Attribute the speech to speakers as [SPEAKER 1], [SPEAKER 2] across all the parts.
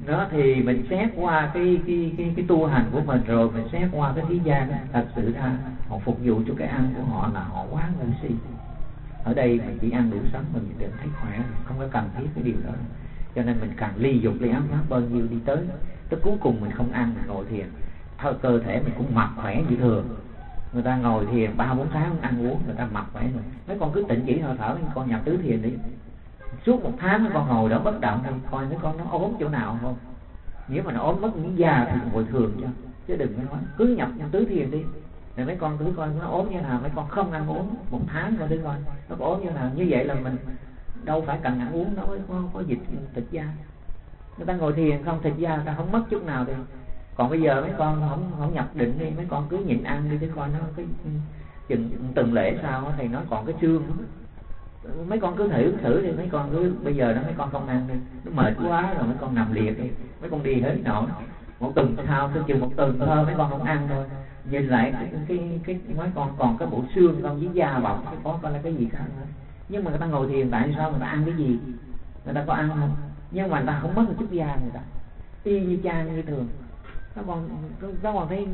[SPEAKER 1] Đó thì mình xét qua cái tu hành của mình, rồi mình xét qua cái thế gian đó, thật sự ra họ phục vụ cho cái ăn của họ là họ quá ngu si. Ở đây mình chỉ ăn đủ sống mình được thấy khỏe, không có cần thiết cái điều đó. Cho nên mình càng ly dục ly áo pháp bao nhiêu đi tới cuối cùng mình không ăn, mình ngồi thiền thôi cơ thể mình cũng mập khỏe như thường. Người ta ngồi thiền 3-4 tháng không ăn uống, người ta mập khỏe rồi. Mấy con cứ tịnh chỉ hơi thở, mấy con nhập tứ thiền đi, suốt 1 tháng mấy con ngồi đó bất động đi, coi mấy con nó ốm chỗ nào không. Nếu mà nó ốm mất miếng da thì ngồi thường cho, chứ đừng có nói cứ nhập tứ thiền đi. Rồi mấy con cứ coi nó ốm như nào, mấy con không ăn uống 1 tháng coi thử coi nó có ốm như nào. Như vậy là mình đâu phải cần ăn uống, nó mới có dịch thịt da. Người ta ngồi thiền không thịt da người ta không mất chút nào đi. Còn bây giờ mấy con không nhập định đi, mấy con cứ nhịn ăn đi, chứ coi nó cái chừng từng lễ sau thì nó còn cái xương. Mấy con cứ thử đi, mấy con cứ bây giờ đó mấy con không ăn đi, nó mệt quá rồi mấy con nằm liệt đi, mấy con đi hết nổi. 1 tuần sau tới chừng 1 tuần thôi mấy con không ăn thôi, nhìn lại cái mấy con còn cái bộ xương con với da bọc, cái có coi là cái gì khác nữa. Nhưng mà người ta ngồi thiền tại sao người ta ăn cái gì, người ta có ăn không, nhưng mà người ta không mất một chút da, người ta y như cha như thường. Nó còn thấy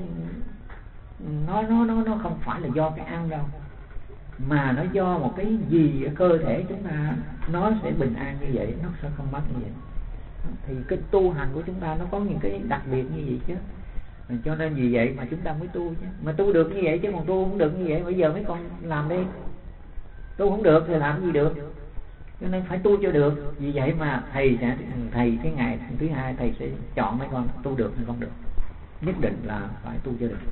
[SPEAKER 1] nó không phải là do cái ăn đâu, mà nó do một cái gì ở cơ thể chúng ta nó sẽ bình an như vậy, nó sẽ không mất như vậy. Thì cái tu hành của chúng ta nó có những cái đặc biệt như vậy chứ. Cho nên vì vậy mà chúng ta mới tu chứ. Mà tu được như vậy chứ còn tu không được như vậy, bây giờ mấy con làm đi. Tu không được thì làm gì được. Cho nên phải tu cho được. Vì vậy mà thầy cái ngày thứ 2 thầy sẽ chọn mấy con tu được hay không được. Nhất định là phải tu cho được.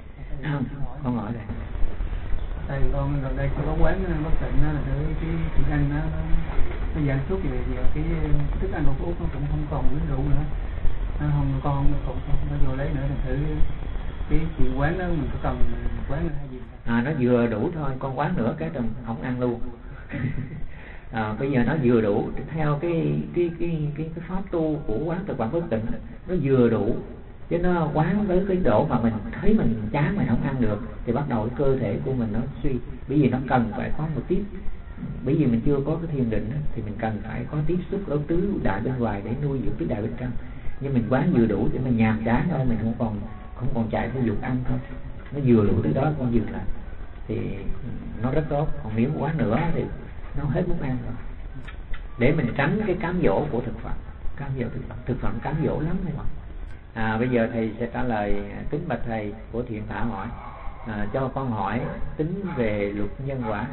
[SPEAKER 1] Con hỏi đây.
[SPEAKER 2] Tại vì con gần đây có quán bất tịnh là cái thức ăn nó giảm sút về cái thức ăn của Út nó cũng không còn uống rượu nữa. Con không vô lấy nữa, thì thử cái chuyện quán đó mình có cần quán hay gì?
[SPEAKER 1] Nó vừa đủ thôi, con quán nữa cái rồi không ăn luôn. Bây giờ nó vừa đủ theo cái pháp tu của quán thực quản bất tịnh, nó vừa đủ. Chứ nó quán tới cái độ mà mình thấy mình chán, mình không ăn được thì bắt đầu cái cơ thể của mình nó suy. Bởi vì nó cần phải có một tiếp, bởi vì mình chưa có cái thiền định thì mình cần phải có tiếp xúc ở tứ đại bên ngoài để nuôi dưỡng tứ đại bên trong. Nhưng mình quán vừa đủ để mình nhàm chán thôi, mình không còn chạy theo dục ăn thôi, nó vừa đủ tới đó con dừng lại thì nó rất tốt. Còn nếu quán nữa thì nó hết muốn ăn rồi, để mình tránh cái cám dỗ của thực phẩm. Cám dỗ thực phẩm cám dỗ lắm phải không? Bây giờ thầy sẽ trả lời. Kính bạch thầy, của Thiện Thả hỏi cho con hỏi tính về luật nhân quả.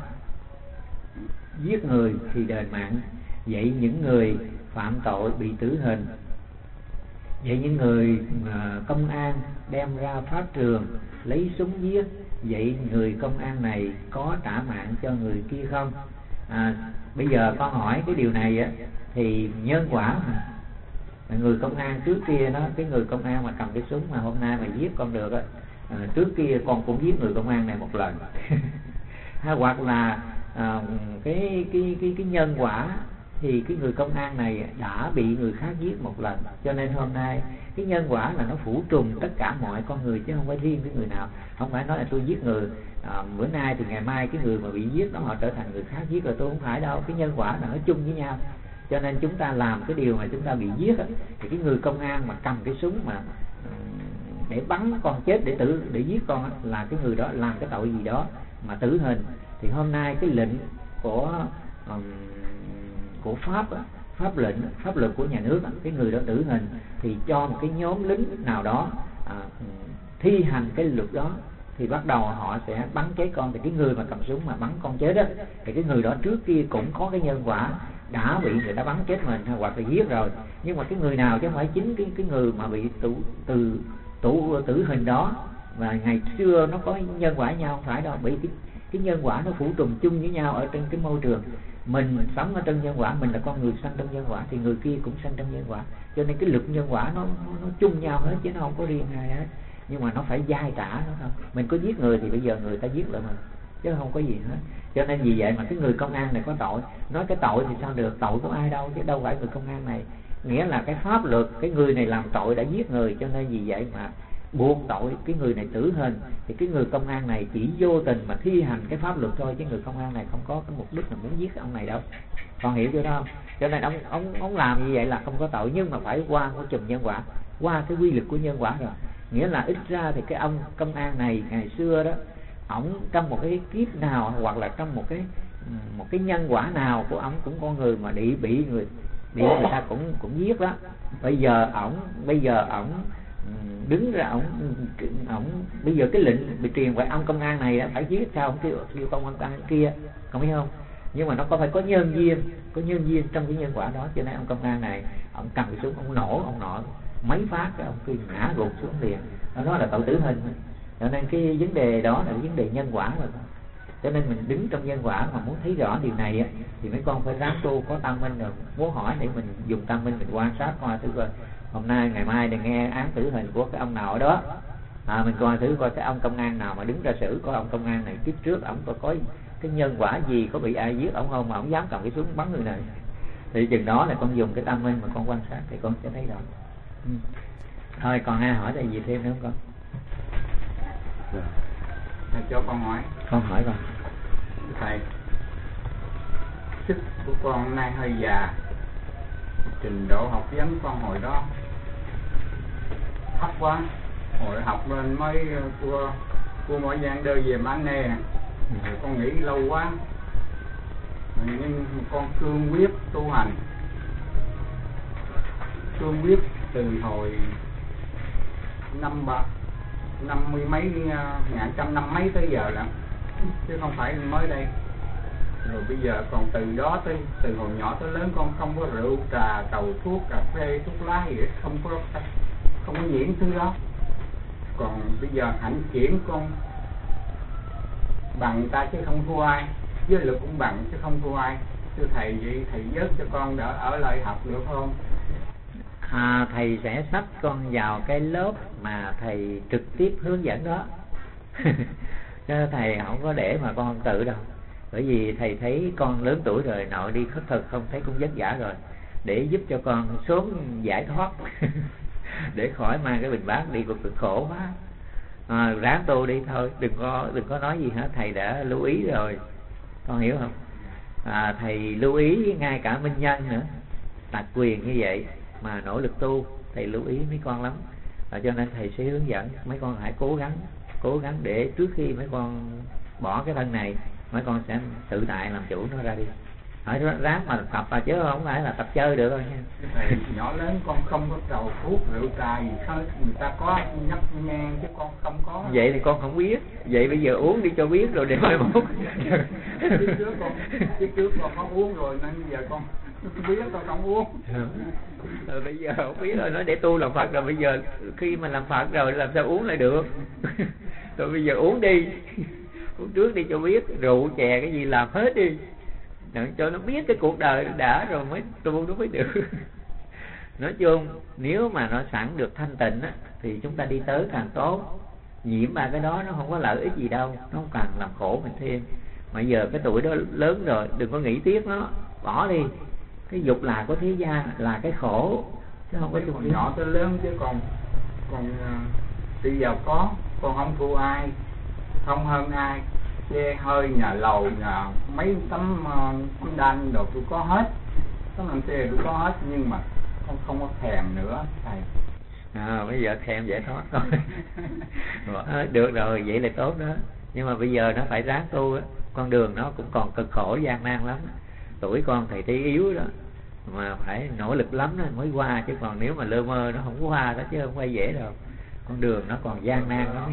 [SPEAKER 1] Giết người thì đền mạng, vậy những người phạm tội bị tử hình, vậy những người công an đem ra pháp trường lấy súng giết, vậy người công an này có trả mạng cho người kia không? Bây giờ con hỏi cái điều này á, thì nhân quả mà. Người công an trước kia đó, cái người công an mà cầm cái súng mà hôm nay mà giết con được á, trước kia con cũng giết người công an này một lần. Hoặc là cái nhân quả thì cái người công an này đã bị người khác giết một lần, cho nên hôm nay cái nhân quả là nó phủ trùm tất cả mọi con người, chứ không phải riêng cái người nào. Không phải nói là tôi giết người bữa nay thì ngày mai cái người mà bị giết đó họ trở thành người khác giết, rồi tôi không phải đâu. Cái nhân quả là nó chung với nhau. Cho nên chúng ta làm cái điều mà chúng ta bị giết á, thì cái người công an mà cầm cái súng mà để bắn con chết để giết con á, là cái người đó làm cái tội gì đó mà tử hình. Thì hôm nay cái lệnh của pháp á, pháp luật của nhà nước á, cái người đó tử hình thì cho một cái nhóm lính nào đó thi hành cái luật đó, thì bắt đầu họ sẽ bắn chết con. Thì cái người mà cầm súng mà bắn con chết á, thì cái người đó trước kia cũng có cái nhân quả đã bị người ta bắn chết mình hoặc là giết rồi. Nhưng mà cái người nào chứ không phải chính cái người mà bị tử hình đó, và ngày xưa nó có nhân quả nhau, không phải đâu. Bởi vì cái nhân quả nó phủ trùm chung với nhau ở trên cái môi trường. Mình sống ở trong nhân quả, mình là con người sanh trong nhân quả, thì người kia cũng sanh trong nhân quả. Cho nên cái luật nhân quả nó chung nhau hết, chứ nó không có riêng ai hết. Nhưng mà nó phải dai trả nó thôi. Mình có giết người thì bây giờ người ta giết lại mình, chứ không có gì hết. Cho nên vì vậy mà cái người công an này có tội. Nói cái tội thì sao được, tội của ai đâu, chứ đâu phải người công an này. Nghĩa là cái pháp luật, cái người này làm tội đã giết người, cho nên vì vậy mà buộc tội cái người này tử hình, thì cái người công an này chỉ vô tình mà thi hành cái pháp luật thôi, chứ người công an này không có cái mục đích là muốn giết ông này đâu. Con hiểu chưa đó? Cho nên ông làm như vậy là không có tội, nhưng mà phải qua một chùm nhân quả, qua cái quy luật của nhân quả rồi. Nghĩa là ít ra thì cái ông công an này ngày xưa đó, ổng trong một cái kiếp nào hoặc là trong một cái nhân quả nào của ổng cũng con người mà bị người ta cũng giết đó. Bây giờ ổng đứng ra, ổng bây giờ cái lệnh bị truyền về ông công an này đã phải giết, sao ông kêu công an kia, không biết không? Nhưng mà nó có phải có nhân duyên trong cái nhân quả đó, cho nên ông công an này ông cầm cái súng, ông nổ mấy phát, cái ông kia ngã gục xuống liền. Đó là tội tử hình. Cho nên cái vấn đề đó là cái vấn đề nhân quả rồi. Cho nên mình đứng trong nhân quả mà muốn thấy rõ điều này á, thì mấy con phải ráng tu, có tâm minh rồi muốn hỏi để mình dùng tâm minh mình quan sát coi thử coi hôm nay ngày mai để nghe án tử hình của cái ông nào ở đó, mình coi thử coi cái ông công an nào mà đứng ra xử, coi ông công an này kiếp trước ông có cái nhân quả gì, có bị ai giết ông không mà ông dám cầm cái súng bắn người này. Thì chừng đó là con dùng cái tâm minh mà con quan sát thì con sẽ thấy rõ. Thôi còn ai hỏi gì thêm nữa không con?
[SPEAKER 3] Thầy cho con hỏi.
[SPEAKER 1] Con hỏi con.
[SPEAKER 3] Thầy, sức của con hôm nay hơi già, trình độ học vấn con hồi đó thấp quá, hồi học lên mới cua mỗi gian đơ về má nè, con nghĩ lâu quá, nhưng con cương quyết tu hành, cương quyết từ hồi năm mươi mấy, trăm năm mấy tới giờ lắm, chứ không phải mới đây. Rồi bây giờ còn từ đó từ hồi nhỏ tới lớn con không có rượu trà tàu thuốc cà phê thuốc lá gì hết, không có nhiễm thứ đó. Còn bây giờ hạnh kiểm con bằng ta chứ không thua ai, giới lực cũng bằng chứ không thua ai. Thưa thầy, vậy thầy giúp cho con đỡ ở lại học được không?
[SPEAKER 1] Thầy sẽ sắp con vào cái lớp mà thầy trực tiếp hướng dẫn đó. Chứ thầy không có để mà con tự đâu. Bởi vì thầy thấy con lớn tuổi rồi, nội đi khất thực không thấy cũng vất vả rồi, để giúp cho con sớm giải thoát để khỏi mang cái bình bát đi cực khổ quá. Ráng tu đi thôi, đừng có nói gì hết, thầy đã lưu ý rồi, con hiểu không? Thầy lưu ý ngay cả minh nhân nữa, đặc quyền như vậy mà nỗ lực tu, thầy lưu ý mấy con lắm. Cho nên thầy sẽ hướng dẫn mấy con hãy cố gắng để trước khi mấy con bỏ cái thân này, mấy con sẽ tự tại làm chủ nó ra đi. Hỏi ráng mà tập chứ không phải là tập chơi được thôi nha.
[SPEAKER 3] Thầy, nhỏ lớn con không có trầu thuốc rượu trà gì hết, người ta có nhấp nhan chứ con không có.
[SPEAKER 1] Vậy thì con không biết, vậy bây giờ uống đi cho biết rồi để mai mốt.
[SPEAKER 3] Trước trước con có uống rồi nên giờ con biết con không uống.
[SPEAKER 1] Rồi bây giờ không biết rồi, nói để tu làm Phật rồi, bây giờ khi mà làm Phật rồi làm sao uống lại được. Rồi bây giờ uống đi, uống trước đi cho biết, rượu chè cái gì làm hết đi, cho nó biết cái cuộc đời đã rồi mới tu nó mới được. Nói chung nếu mà nó sẵn được thanh tịnh á, thì chúng ta đi tới càng tốt. Nhiễm ba cái đó nó không có lợi ích gì đâu, nó không càng làm khổ mình thêm. Mà giờ cái tuổi đó lớn rồi, đừng có nghĩ tiếc nó, bỏ đi. Cái dục là của thế gian là cái khổ, chứ không có
[SPEAKER 3] còn nhỏ tới lớn, chứ còn bây giờ con không thua ai, không hơn ai. Xe hơi, nhà lầu, nhà mấy tấm đanh đồ tôi có hết, tấm làm xe tôi có hết, nhưng mà không có thèm nữa thầy.
[SPEAKER 1] Bây giờ thèm giải thoát thôi. Được rồi, vậy là tốt đó. Nhưng mà bây giờ nó phải ráng tu á, con đường nó cũng còn cực khổ gian nan lắm. Tuổi con thầy thấy yếu đó, mà phải nỗ lực lắm nó mới qua, chứ còn nếu mà lơ mơ nó không có qua đó, chứ không phải dễ đâu. Con đường nó còn gian nan lắm.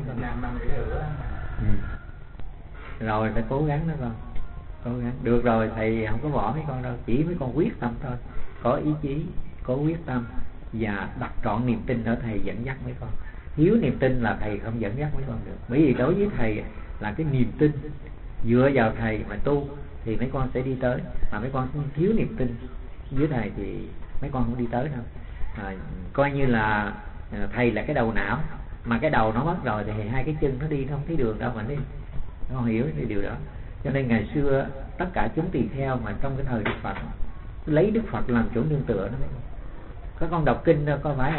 [SPEAKER 1] Rồi phải cố gắng đó con, cố gắng. Được rồi, thầy không có bỏ mấy con đâu, chỉ mấy con quyết tâm thôi, có ý chí, có quyết tâm và đặt trọn niềm tin ở thầy dẫn dắt mấy con. Thiếu niềm tin là thầy không dẫn dắt mấy con được. Bởi vì đối với thầy là cái niềm tin, dựa vào thầy mà tu thì mấy con sẽ đi tới. Mà mấy con thiếu niềm tin với thầy thì mấy con không đi tới đâu. Coi như là thầy là cái đầu não, mà cái đầu nó mất rồi thì hai cái chân nó đi, nó không thấy đường đâu mà đi. Nó không hiểu cái điều đó. Cho nên ngày xưa tất cả chúng tỳ kheo mà trong cái thời Đức Phật lấy Đức Phật làm chỗ nương tựa đó. Các con đọc kinh đó có phải không?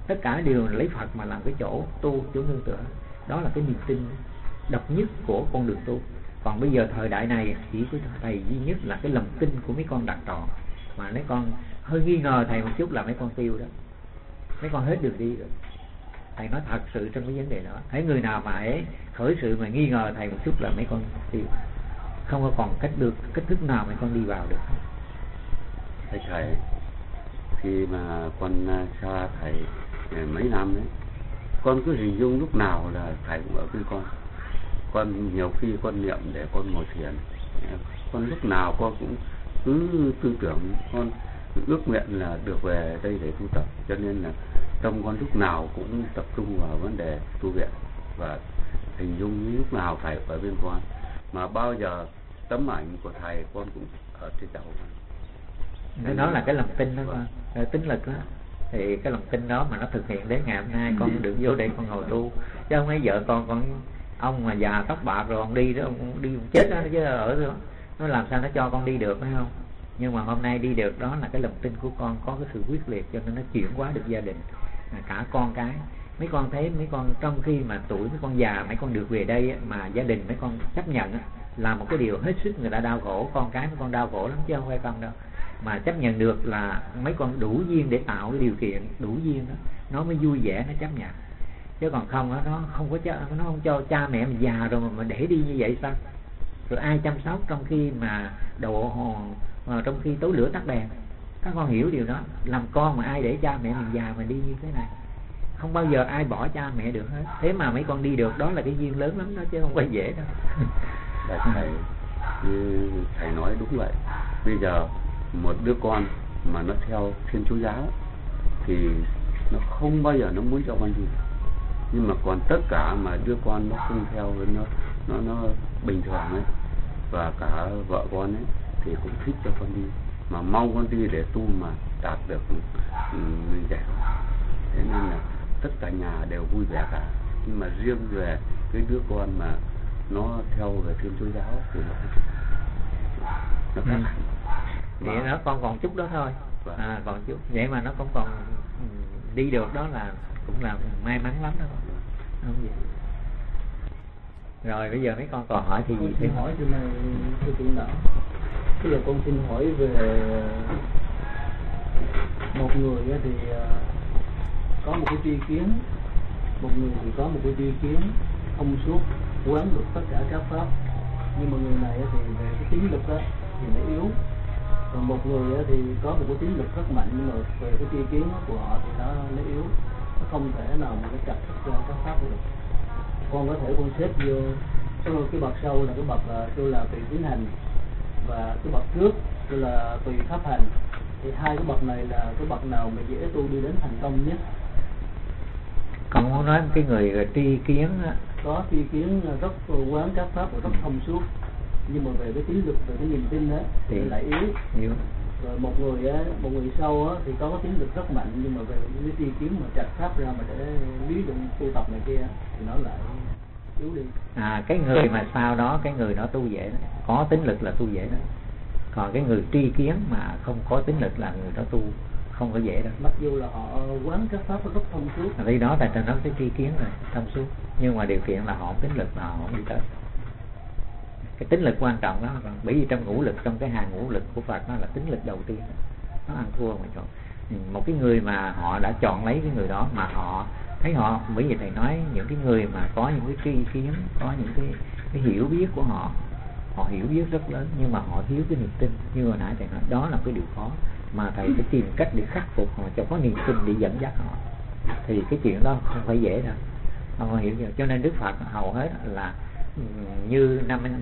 [SPEAKER 1] tất cả đều lấy Phật mà làm cái chỗ tu, chỗ nương tựa. Đó là cái niềm tin độc nhất của con đường tu. Còn bây giờ thời đại này chỉ có thầy duy nhất là cái lòng tin của mấy con đặt trò, mà mấy con hơi nghi ngờ thầy một chút là mấy con tiêu đó, mấy con hết đường đi rồi. Thầy nói thật sự trong cái vấn đề đó, thấy người nào mà khởi sự mà nghi ngờ thầy một chút là mấy con tiêu, không có còn cách thức nào mấy con đi vào được.
[SPEAKER 4] Thầy khi mà con xa thầy mấy năm đấy, con cứ hình dung lúc nào là thầy cũng ở bên con nhiều khi con niệm để con ngồi thiền, con lúc nào con cũng cứ tư tưởng, con ước nguyện là được về đây để tu tập, cho nên là tâm con lúc nào cũng tập trung vào vấn đề tu viện, và hình dung lúc nào thầy ở bên con, mà bao giờ tấm ảnh của thầy con cũng ở trên đầu con.
[SPEAKER 1] Đó là cái lòng tin đó con, tính lực đó. Thì cái lòng tin đó mà nó thực hiện đến ngày hôm nay con được vô đây con ngồi tu, chứ không mấy vợ con ông mà già tóc bạc rồi ông đi đó, ông đi chết đó chứ ở đó. Nó làm sao nó cho con đi được, phải không? Nhưng mà hôm nay đi được đó là cái lòng tin của con, có cái sự quyết liệt, cho nên nó chuyển hóa được gia đình, cả con cái. Mấy con thấy mấy con trong khi mà tuổi mấy con già, mấy con được về đây mà gia đình mấy con chấp nhận là một cái điều hết sức người ta đau khổ, con cái mấy con đau khổ lắm chứ không phải không đâu. Mà chấp nhận được là mấy con đủ duyên để tạo cái điều kiện đủ duyên đó, nó mới vui vẻ, nó chấp nhận. Chứ còn không đó, nó không cho cha mẹ mình già rồi mà để đi như vậy sao? Rồi ai chăm sóc trong khi mà trong khi tối lửa tắt đèn? Các con hiểu điều đó. Làm con mà ai để cha mẹ mình già mà đi như thế này? Không bao giờ ai bỏ cha mẹ được hết. Thế mà mấy con đi được, đó là cái duyên lớn lắm đó, chứ không phải dễ đâu.
[SPEAKER 4] Thầy nói đúng vậy. Bây giờ một đứa con mà nó theo Thiên Chúa giáo thì nó không bao giờ nó muốn cho con đi. Nhưng mà còn tất cả mà đứa con nó không theo, nó bình thường ấy, và cả vợ con ấy thì cũng thích cho con đi, mà mong con đi để tu mà đạt được giải thoát. Thế nên là tất cả nhà đều vui vẻ cả. Nhưng mà riêng về cái đứa con mà nó theo về Thiên Chúa giáo thì nó khác hẳn.
[SPEAKER 1] Thì nó còn chút đó thôi, còn chút vậy mà nó cũng còn đi được, đó là cũng là may mắn lắm đó. Không gì. Rồi bây giờ mấy con còn hỏi thì gì?
[SPEAKER 2] Xin hỏi cho này thưa trưởng đạo. Bây giờ con xin hỏi về một người thì có một cái tri kiến, một người thì có một cái tri kiến thông suốt, quán được tất cả các pháp, nhưng mà người này thì về cái tính lực đó thì nó yếu. Còn một người thì có một cái tính lực rất mạnh, nhưng mà về cái tri kiến của họ thì nó yếu, nó không thể nào mà nó chặt tất cả các pháp được. Con có thể con xếp vô cái bậc sau là cái bậc tôi là tùy tiến hành, và cái bậc trước tôi là tùy pháp hành. Thì hai cái bậc này là cái bậc nào mà dễ tu đi đến thành công nhất?
[SPEAKER 1] Con muốn nói cái người tri kiến đó.
[SPEAKER 2] Có tri kiến rất quán các pháp và rất thông suốt, nhưng mà về cái tính lực, về cái niềm tin đó thì lại yếu. Rồi một người sau thì có tính lực rất mạnh, nhưng mà về cái tri kiến mà trạch pháp ra mà để lý luận tu tập này kia thì nó lại yếu đi.
[SPEAKER 1] Cái người mà sau đó cái người đó tu dễ đó, có tính lực là tu dễ đó. Còn cái người tri kiến mà không có tính lực là người đó tu không có dễ đâu.
[SPEAKER 2] Mặc dù là họ quán các pháp rất thông suốt.
[SPEAKER 1] Vì đó tại nó cái tri kiến rồi, thông suốt, nhưng mà điều kiện là họ không tính lực, là họ không đi tới. Cái tính lực quan trọng đó, bởi vì trong ngũ lực, trong cái hàng ngũ lực của Phật, nó là tính lực đầu tiên, nó ăn thua mà chọn. Một cái người mà họ đã chọn lấy cái người đó mà họ thấy họ, bởi vì thầy nói những cái người mà có những cái tri kiến, có những cái hiểu biết của họ hiểu biết rất lớn, nhưng mà họ thiếu cái niềm tin. Như hồi nãy thầy nói, đó là cái điều khó mà thầy phải tìm cách để khắc phục họ, cho có niềm tin để dẫn dắt họ. Thì cái chuyện đó không phải dễ đâu, không hiểu chưa? Cho nên Đức Phật hầu hết là như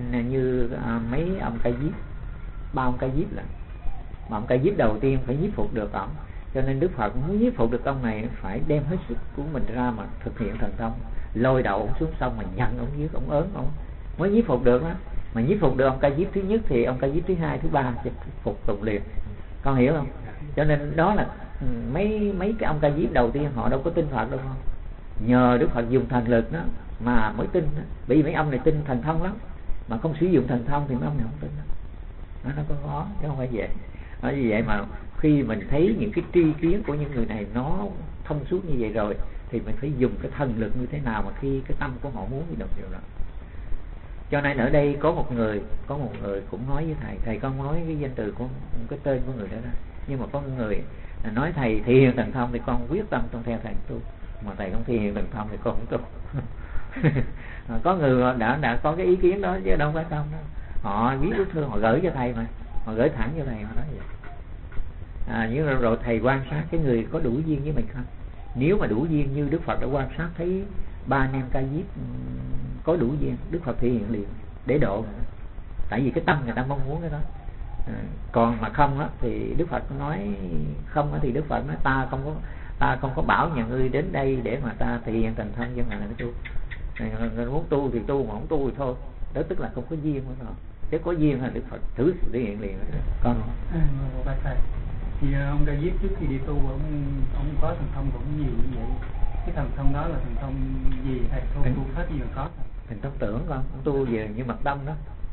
[SPEAKER 1] mấy ông Ca Diếp, 3 ông Ca Diếp, là mà ông Ca Diếp đầu tiên phải nhiếp phục được ông. Cho nên Đức Phật muốn nhiếp phục được ông này phải đem hết sức của mình ra mà thực hiện thần thông, lôi đầu ông xuống sông mà nhận ông giết, ông ớn ông mới nhiếp phục được đó. Mà nhiếp phục được ông Ca Diếp thứ nhất thì ông Ca Diếp thứ hai, thứ ba sẽ phục tùng liền. Con hiểu không? Cho nên đó là mấy cái ông Ca Diếp đầu tiên họ đâu có tin Phật đâu không? Nhờ Đức Phật dùng thần lực đó mà mới tin đó. Bởi vì mấy ông này tin thần thông lắm, mà không sử dụng thần thông thì mấy ông này không tin đó. Nó có khó chứ không phải vậy. Vì vậy mà khi mình thấy những cái tri kiến của những người này nó thông suốt như vậy rồi thì mình phải dùng cái thần lực như thế nào mà khi cái tâm của họ muốn thì được điều đó. Cho nên ở đây có một người cũng nói với thầy con nói cái danh từ của cái tên của người đó đó, nhưng mà có người nói thầy thi hiện thần thông thì con quyết tâm con theo thầy tu, mà thầy không thi hiện thần thông thì con không tu. Có người đã có cái ý kiến đó chứ đâu phải không đó. Họ viết bức thư họ gửi cho thầy mà, họ gửi thẳng cho thầy, họ nói vậy. Nhưng rồi thầy quan sát cái người có đủ duyên với mình không. Nếu mà đủ duyên như Đức Phật đã quan sát thấy 3 anh em Ca Diếp có đủ duyên, Đức Phật thể hiện liền để độ người. Tại vì cái tâm người ta mong muốn cái đó. Còn mà không á thì Đức Phật nói không á thì Đức Phật nói ta không có bảo nhà ngươi đến đây để mà ta thể hiện thành thân cho ngài là tu. Người muốn tu thì tu, mà không tu thì thôi. Đó tức là không có duyên nữa. Chứ có duyên là Đức Phật thử thể hiện liền. Con
[SPEAKER 2] bạch thầy, thì ông Ca Diếp trước khi đi tu ông có thần thông cũng nhiều như vậy. Cái thần thông đó là thần thông gì thầy? Tu hết gì mà có.
[SPEAKER 1] Thần thông tưởng con, ông tu về như mật tâm đó.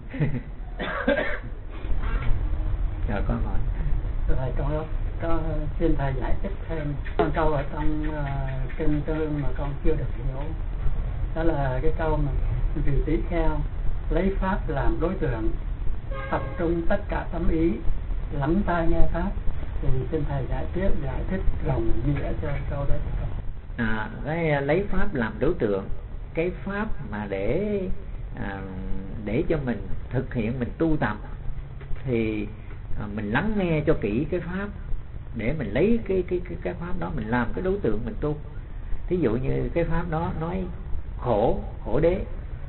[SPEAKER 1] Rồi con hỏi.
[SPEAKER 2] Thầy con xin thầy giải thích thêm con câu ở trong kinh Tương mà con chưa được hiểu. Đó là cái câu mà vị tỷ kheo lấy pháp làm đối tượng, tập trung tất cả tâm ý, lắng tai nghe pháp. Thì xin thầy giải thích lòng nghĩa cho câu đó.
[SPEAKER 1] Cái lấy pháp làm đối tượng, cái pháp mà để cho mình thực hiện, mình tu tập thì mình lắng nghe cho kỹ cái pháp để mình lấy cái pháp đó mình làm cái đối tượng mình tu. Thí dụ như cái pháp đó nói khổ đế,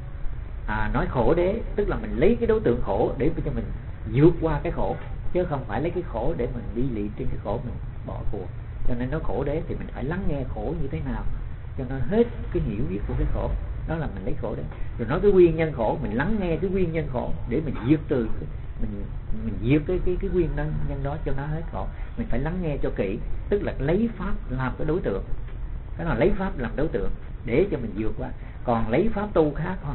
[SPEAKER 1] nói khổ đế tức là mình lấy cái đối tượng khổ để cho mình vượt qua cái khổ, chứ không phải lấy cái khổ để mình đi lì trên cái khổ mình bỏ cuộc. Cho nên nói khổ đế thì mình phải lắng nghe khổ như thế nào cho nó hết cái hiểu biết của cái khổ đó, là mình lấy khổ đế. Rồi nói cái nguyên nhân khổ, mình lắng nghe cái nguyên nhân khổ để mình diệt trừ, mình diệt cái nguyên nhân đó cho nó hết khổ. Mình phải lắng nghe cho kỹ, tức là lấy pháp làm cái đối tượng. Cái nào lấy pháp làm đối tượng để cho mình vượt qua. Còn lấy pháp tu khác thôi.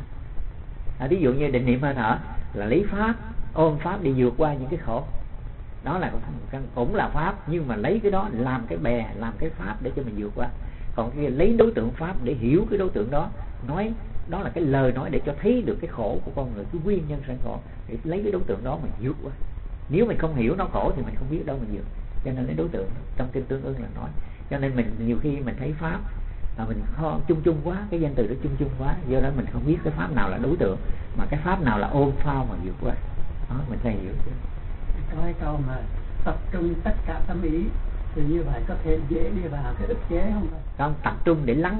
[SPEAKER 1] Ví dụ như định niệm hơi thở là lấy pháp, ôm pháp đi vượt qua những cái khổ. Đó là cũng là pháp, nhưng mà lấy cái đó làm cái bè, làm cái pháp để cho mình vượt qua. Còn cái lấy đối tượng pháp để hiểu cái đối tượng đó, nói đó là cái lời nói để cho thấy được cái khổ của con người, cái nguyên nhân sanh khổ, để lấy cái đối tượng đó mình vượt qua. Nếu mình không hiểu nó khổ thì mình không biết đâu mình vượt. Cho nên lấy đối tượng trong kinh Tương Ưng là nói. Cho nên mình nhiều khi mình thấy pháp mình chung quá, cái danh từ đó chung quá, do đó mình không biết cái pháp nào là đối tượng, mà cái pháp nào là ôm phao mà vượt qua. Đó mình phải hiểu.
[SPEAKER 2] Có cái câu mà tập trung tất cả tâm ý thì như vậy có thể dễ đi vào cái ức chế không?
[SPEAKER 1] Không, tập trung để lắng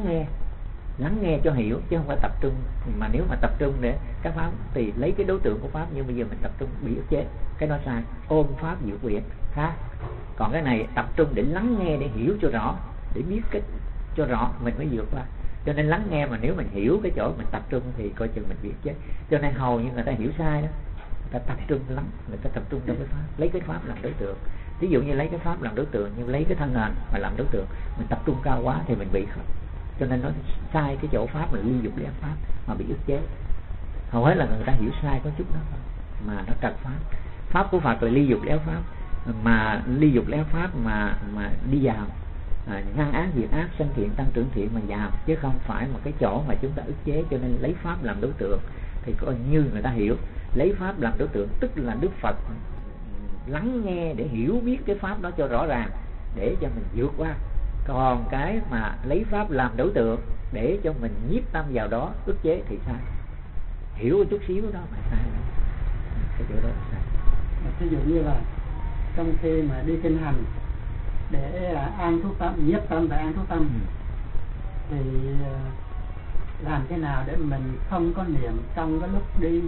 [SPEAKER 1] nghe cho hiểu, chứ không phải tập trung. Mà nếu mà tập trung để các pháp thì lấy cái đối tượng của pháp, nhưng bây giờ mình tập trung bị ức chế, cái đó sai. Ôm pháp vượt quyển khác. Còn cái này tập trung để lắng nghe, để hiểu cho rõ, để biết cái cho rõ mình mới vượt qua. Cho nên lắng nghe mà nếu mình hiểu cái chỗ mình tập trung thì coi chừng mình bị ức chế. Cho nên hầu như người ta hiểu sai đó. Người ta tập trung lắm, người ta tập trung trong cái pháp, lấy cái pháp làm đối tượng. Ví dụ như lấy cái pháp làm đối tượng, nhưng lấy cái thân hình mà làm đối tượng, mình tập trung cao quá thì mình bị không. Cho nên nó sai cái chỗ pháp là ly dục léo pháp mà bị ức chế. Hầu hết là người ta hiểu sai có chút đó mà nó trật pháp. Pháp của Phật là ly dục léo pháp, mà ly dục léo pháp mà đi vào ngăn ác diệt ác, sanh thiện tăng trưởng thiện mà vào, chứ không phải một cái chỗ mà chúng ta ức chế. Cho nên lấy pháp làm đối tượng thì coi như người ta hiểu. Lấy pháp làm đối tượng tức là Đức Phật lắng nghe để hiểu biết cái pháp đó cho rõ ràng để cho mình vượt qua. Còn cái mà lấy pháp làm đối tượng để cho mình nhiếp tâm vào đó, ức chế thì sai. Hiểu chút xíu đó mà sai. Cái chỗ đó là sai.
[SPEAKER 2] Ví dụ như là trong khi mà đi kinh hành để an trú tâm, nhiếp tâm và an trú tâm thì làm thế nào để mình không có niệm trong cái lúc đi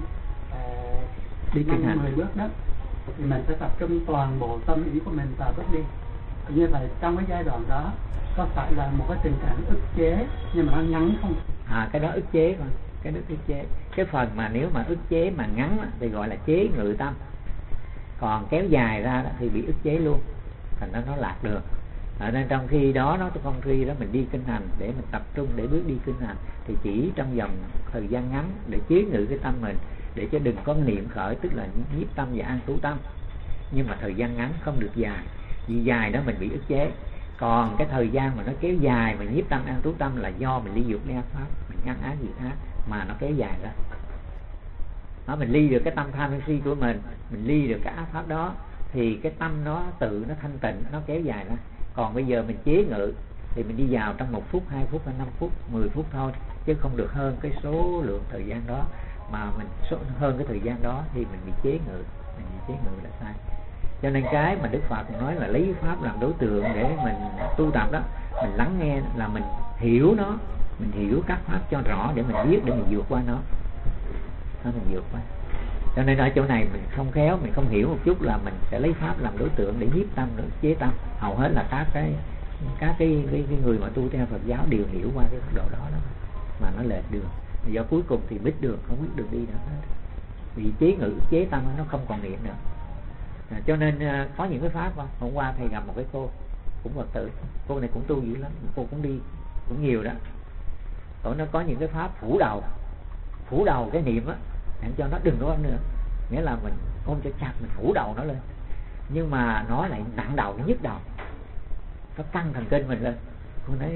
[SPEAKER 1] kinh hành
[SPEAKER 2] 10 bước đó, thì mình phải tập trung toàn bộ tâm ý của mình vào bước đi. Thì như vậy trong cái giai đoạn đó có phải là một cái tình trạng ức chế nhưng mà nó ngắn không?
[SPEAKER 1] Cái đó ức chế mà, cái đó ức chế. Cái phần mà nếu mà ức chế mà ngắn thì gọi là chế ngự tâm. Còn kéo dài ra đó thì bị ức chế luôn, thành ra nó lạc đường. Nên trong khi đó trong khi đó mình đi kinh hành để mình tập trung để bước đi kinh hành thì chỉ trong vòng thời gian ngắn để chế ngự cái tâm mình, để cho đừng có niệm khởi, tức là nhiếp tâm và an trú tâm. Nhưng mà thời gian ngắn không được dài, vì dài đó mình bị ức chế. Còn cái thời gian mà nó kéo dài mà nhiếp tâm an trú tâm là do mình ly dục ly ác pháp, mình ngăn ác diệt ác mà nó kéo dài ra. Đó, mình ly được cái tâm tham sân si của mình ly được cái ác pháp đó thì cái tâm nó tự nó thanh tịnh, nó kéo dài ra. Còn bây giờ mình chế ngự thì mình đi vào trong 1 phút, 2 phút, 5 phút, 10 phút thôi, chứ không được hơn cái số lượng thời gian đó. Mà mình hơn cái thời gian đó thì mình bị chế ngự, là sai. Cho nên cái mà Đức Phật nói là lấy pháp làm đối tượng để mình tu tập đó, mình lắng nghe là mình hiểu nó, mình hiểu các pháp cho rõ để mình biết, để mình vượt qua nó. Mình vượt qua. Cho nên ở chỗ này mình không khéo, mình không hiểu một chút là mình sẽ lấy pháp làm đối tượng để nhiếp tâm, để chế tâm. Hầu hết là các cái người mà tu theo Phật giáo đều hiểu qua cái độ đó mà nó lệch đường. Do cuối cùng thì biết đường, không biết đường đi nữa hết. Vì chế ngự, chế tâm nó không còn niệm nữa. Cho nên có những cái pháp không? Hôm qua thầy gặp một cái cô cũng Phật tử, cô này cũng tu dữ lắm, cô cũng đi cũng nhiều đó. Cổ nó có những cái pháp phủ đầu cái niệm á, để cho nó đừng có nữa. Nghĩa là mình ôm cho chặt, mình phủ đầu nó lên. Nhưng mà nó lại nặng đầu, nó nhức đầu, nó căng thần kinh mình lên. Cô nói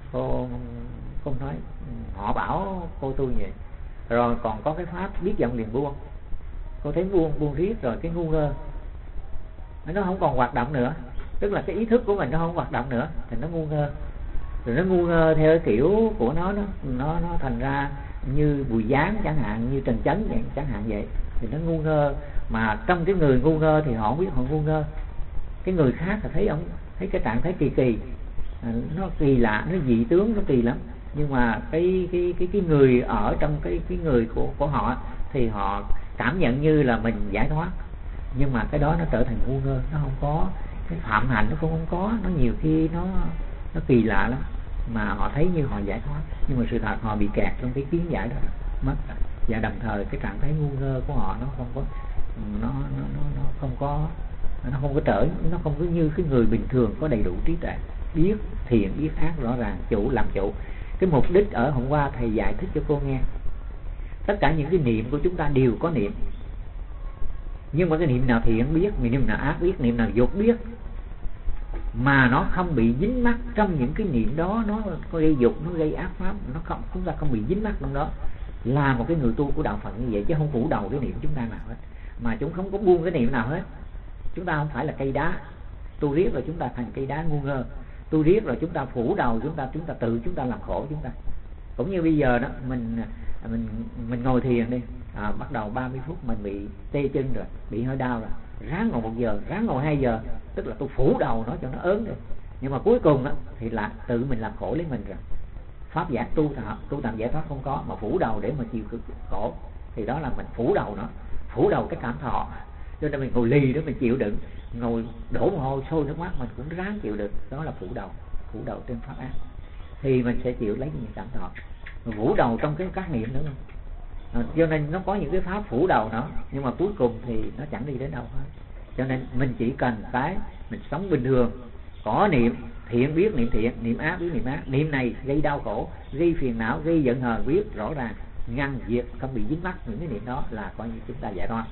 [SPEAKER 1] cô nói họ bảo cô tu vậy. Rồi còn có cái pháp biết giận liền buông. Cô thấy buông riết rồi cái ngu ngơ nó không còn hoạt động nữa, tức là cái ý thức của mình nó không hoạt động nữa thì nó ngu ngơ. Rồi nó ngu ngơ theo cái kiểu của nó thành ra như Bùi Giáng chẳng hạn, như Trần Chấn vậy, chẳng hạn vậy. Thì nó ngu ngơ, mà trong cái người ngu ngơ thì họ không biết họ ngu ngơ. Cái người khác là thấy cái trạng thái kỳ, nó kỳ lạ, nó dị tướng, nó kỳ lắm. Nhưng mà cái người ở trong cái người của họ thì họ cảm nhận như là mình giải thoát. Nhưng mà cái đó nó trở thành ngu ngơ, nó không có cái phạm hạnh, nó cũng không có, nó nhiều khi nó kỳ lạ lắm. Mà họ thấy như họ giải thoát, nhưng mà sự thật họ bị kẹt trong cái kiến giải đó mất. Và đồng thời cái trạng thái ngu ngơ của họ nó không có nó không có như cái người bình thường có đầy đủ trí tuệ, biết thiện biết ác rõ ràng, chủ làm chủ. Cái mục đích ở hôm qua thầy giải thích cho cô nghe, tất cả những cái niệm của chúng ta đều có niệm, nhưng mà cái niệm nào thiện biết, niệm nào ác biết, niệm nào dục biết, mà nó không bị dính mắc trong những cái niệm đó. Nó có gây dục, nó gây ác pháp, chúng ta không bị dính mắc trong đó. Là một cái người tu của đạo Phật như vậy, chứ không phủ đầu cái niệm chúng ta nào hết, mà chúng không có buông cái niệm nào hết. Chúng ta không phải là cây đá tu riết rồi chúng ta thành cây đá ngu ngơ, tu riết rồi chúng ta phủ đầu, chúng ta làm khổ chúng ta. Cũng như bây giờ đó, mình ngồi thiền đi, bắt đầu 30 phút mình bị tê chân rồi, bị hơi đau rồi, ráng ngồi 1 giờ, ráng ngồi 2 giờ, tức là tôi phủ đầu nó cho nó ớn rồi. Nhưng mà cuối cùng đó, thì là tự mình làm khổ lấy mình rồi. Pháp giải tu tập giải thoát không có, mà phủ đầu để mà chịu khổ, thì đó là mình phủ đầu nó, phủ đầu cái cảm thọ. Cho nên mình ngồi lì đó mình chịu đựng, ngồi đổ mồ hôi sôi nước mắt mình cũng ráng chịu đựng. Đó là phủ đầu trên pháp ác, thì mình sẽ chịu lấy những cảm thọ. Phủ đầu trong cái các niệm nữa. Cho nên nó có những cái pháp phủ đầu nó, nhưng mà cuối cùng thì nó chẳng đi đến đâu hết. Cho nên mình chỉ cần cái mình sống bình thường, có niệm thiện biết niệm thiện, niệm ác biết niệm ác. Niệm này gây đau khổ, gây phiền não, gây giận hờn biết rõ ràng, ngăn diệt, không bị dính mắc những cái niệm đó là coi như chúng ta giải thoát.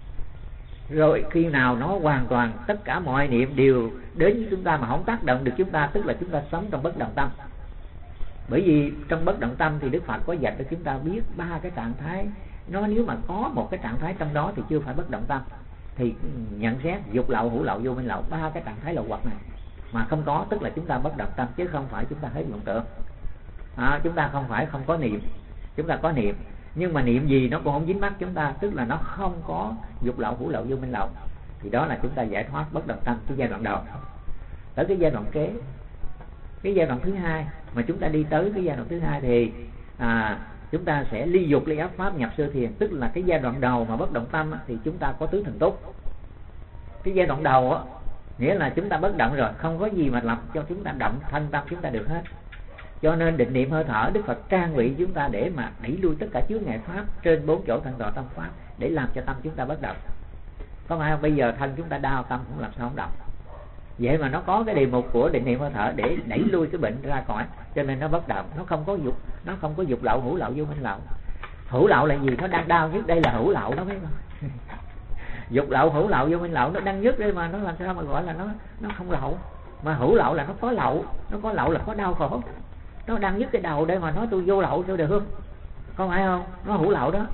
[SPEAKER 1] Rồi khi nào nó hoàn toàn tất cả mọi niệm đều đến với chúng ta mà không tác động được chúng ta, tức là chúng ta sống trong bất động tâm. Bởi vì trong bất động tâm thì Đức Phật có dạy cho chúng ta biết 3 cái trạng thái. Nó nếu mà có một cái trạng thái trong đó thì chưa phải bất động tâm. Thì nhận xét dục lậu, hữu lậu, vô minh lậu, 3 cái trạng thái lậu hoặc này mà không có, tức là chúng ta bất động tâm, chứ không phải chúng ta hết vọng tưởng. Chúng ta không phải không có niệm, chúng ta có niệm, nhưng mà niệm gì nó cũng không dính mắc chúng ta, tức là nó không có dục lậu, hữu lậu, vô minh lậu. Thì đó là chúng ta giải thoát bất động tâm, cái giai đoạn đầu. Tới cái giai đoạn kế, cái giai đoạn thứ hai, mà chúng ta đi tới cái giai đoạn thứ hai thì chúng ta sẽ ly dục ly ác pháp nhập sơ thiền. Tức là cái giai đoạn đầu mà bất động tâm thì chúng ta có tứ thần túc. Cái giai đoạn đầu á, nghĩa là chúng ta bất động rồi, không có gì mà làm cho chúng ta động thân tâm chúng ta được hết. Cho nên định niệm hơi thở, Đức Phật trang bị chúng ta để mà đẩy lui tất cả chướng ngại pháp trên 4 chỗ thân tọa tâm pháp, để làm cho tâm chúng ta bất động. Có phải không? Bây giờ thân chúng ta đau, tâm cũng làm sao không động. Vậy mà nó có cái đề mục của định niệm hơi thở để đẩy lui cái bệnh ra khỏi, cho nên nó bất động, nó không có dục lậu, hữu lậu, vô minh lậu. Hữu lậu là gì? Nó đang đau nhất, đây là hữu lậu đó, phải không? Dục lậu, hữu lậu, vô minh lậu nó đang nhất đây mà nó làm sao mà gọi là nó không lậu. Mà hữu lậu là nó có lậu, nó có lậu là có đau khổ. Nó đang nhức cái đầu đây mà nói tôi vô lậu sao được không phải không? Nó hữu lậu đó.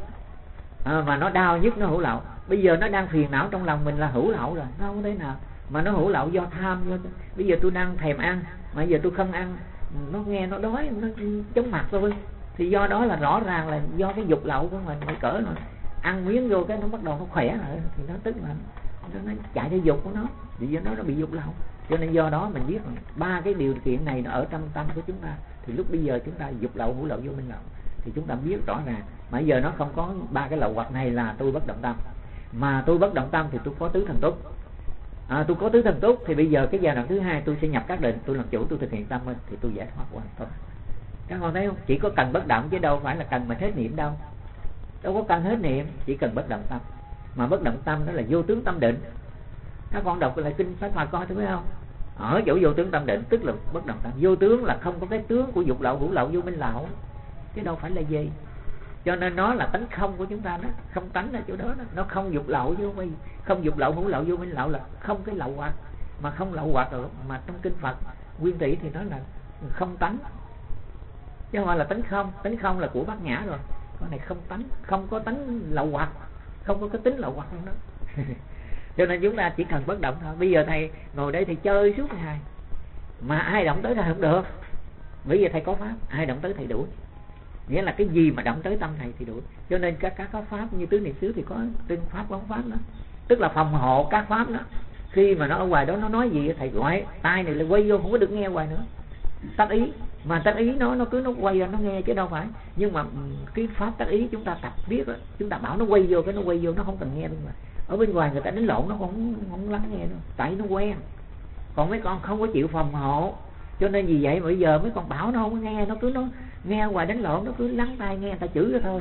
[SPEAKER 1] Mà nó đau nhức nó hữu lậu. Bây giờ nó đang phiền não trong lòng mình là hữu lậu rồi, nó không thế nào. Mà nó hữu lậu do tham. Bây giờ tôi đang thèm ăn mà giờ tôi không ăn, nó nghe nó đói, nó chóng mặt thôi. Thì do đó là rõ ràng là do cái dục lậu của mình. Phải cỡ rồi ăn miếng vô cái nó bắt đầu nó khỏe rồi, thì nó tức là nó chạy theo dục của nó, vì do nó bị dục lậu. Cho nên do đó mình biết ba cái điều kiện này nó ở trong tâm của chúng ta, thì lúc bây giờ chúng ta dục lậu, hữu lậu, vô minh lậu thì chúng ta biết rõ ràng. Mà giờ nó không có ba cái lậu hoặc này là tôi bất động tâm. Mà tôi bất động tâm thì tôi có tứ thần túc. Tôi có tứ thần túc thì bây giờ cái giai đoạn thứ hai tôi sẽ nhập các định, tôi làm chủ, tôi thực hiện tâm mình thì tôi giải thoát hoàn toàn. Các con thấy không? Chỉ có cần bất động chứ đâu phải là cần mà hết niệm đâu. Đâu có cần hết niệm, chỉ cần bất động tâm. Mà bất động tâm đó là vô tướng tâm định. Các con đọc lại kinh Pháp Hòa coi thấy không? Ở chỗ vô tướng tâm định tức là bất động tâm. Vô tướng là không có cái tướng của dục lậu, hữu lậu, vô minh lậu, chứ đâu phải là gì. Cho nên nó là tánh không của chúng ta đó, không tánh ở chỗ đó, nó không dục lậu chứ không, không dục lậu, hữu lậu, vô minh lậu là không cái lậu hoặc. Mà không lậu hoặc rồi, mà trong kinh Phật Nguyên Thủy thì nói là không tánh, chứ không phải là tánh không. Tánh không là của Bát Nhã rồi, con này không tánh, không có tánh lậu hoặc, không có cái tính lậu hoặc trong đó. Cho nên chúng ta chỉ cần bất động thôi. Bây giờ thầy ngồi đây thì chơi suốt ngày, mà ai động tới thầy không được. Bây giờ thầy có pháp, ai động tới thầy đuổi. Nghĩa là cái gì mà động tới tâm thầy thì đuổi. Cho nên các pháp như tứ niệm xứ thì có từng pháp bóng pháp đó, tức là phòng hộ các pháp đó. Khi mà nó ở ngoài đó nó nói gì thầy gọi tai này là quay vô, không có được nghe ngoài nữa, tác ý. Mà tác ý nó cứ nó quay ra nó nghe chứ đâu phải. Nhưng mà cái pháp tác ý chúng ta tập biết đó, chúng ta bảo nó quay vô, cái nó quay vô, nó không cần nghe luôn. Mà ở bên ngoài người ta đánh lộn nó không lắng nghe đâu, tại nó quen. Còn mấy con không có chịu phòng hộ, cho nên vì vậy bây giờ mấy con bảo nó không có nghe, nó cứ nó nghe ngoài đánh lộn, nó cứ lắng tai nghe người ta chửi ra thôi.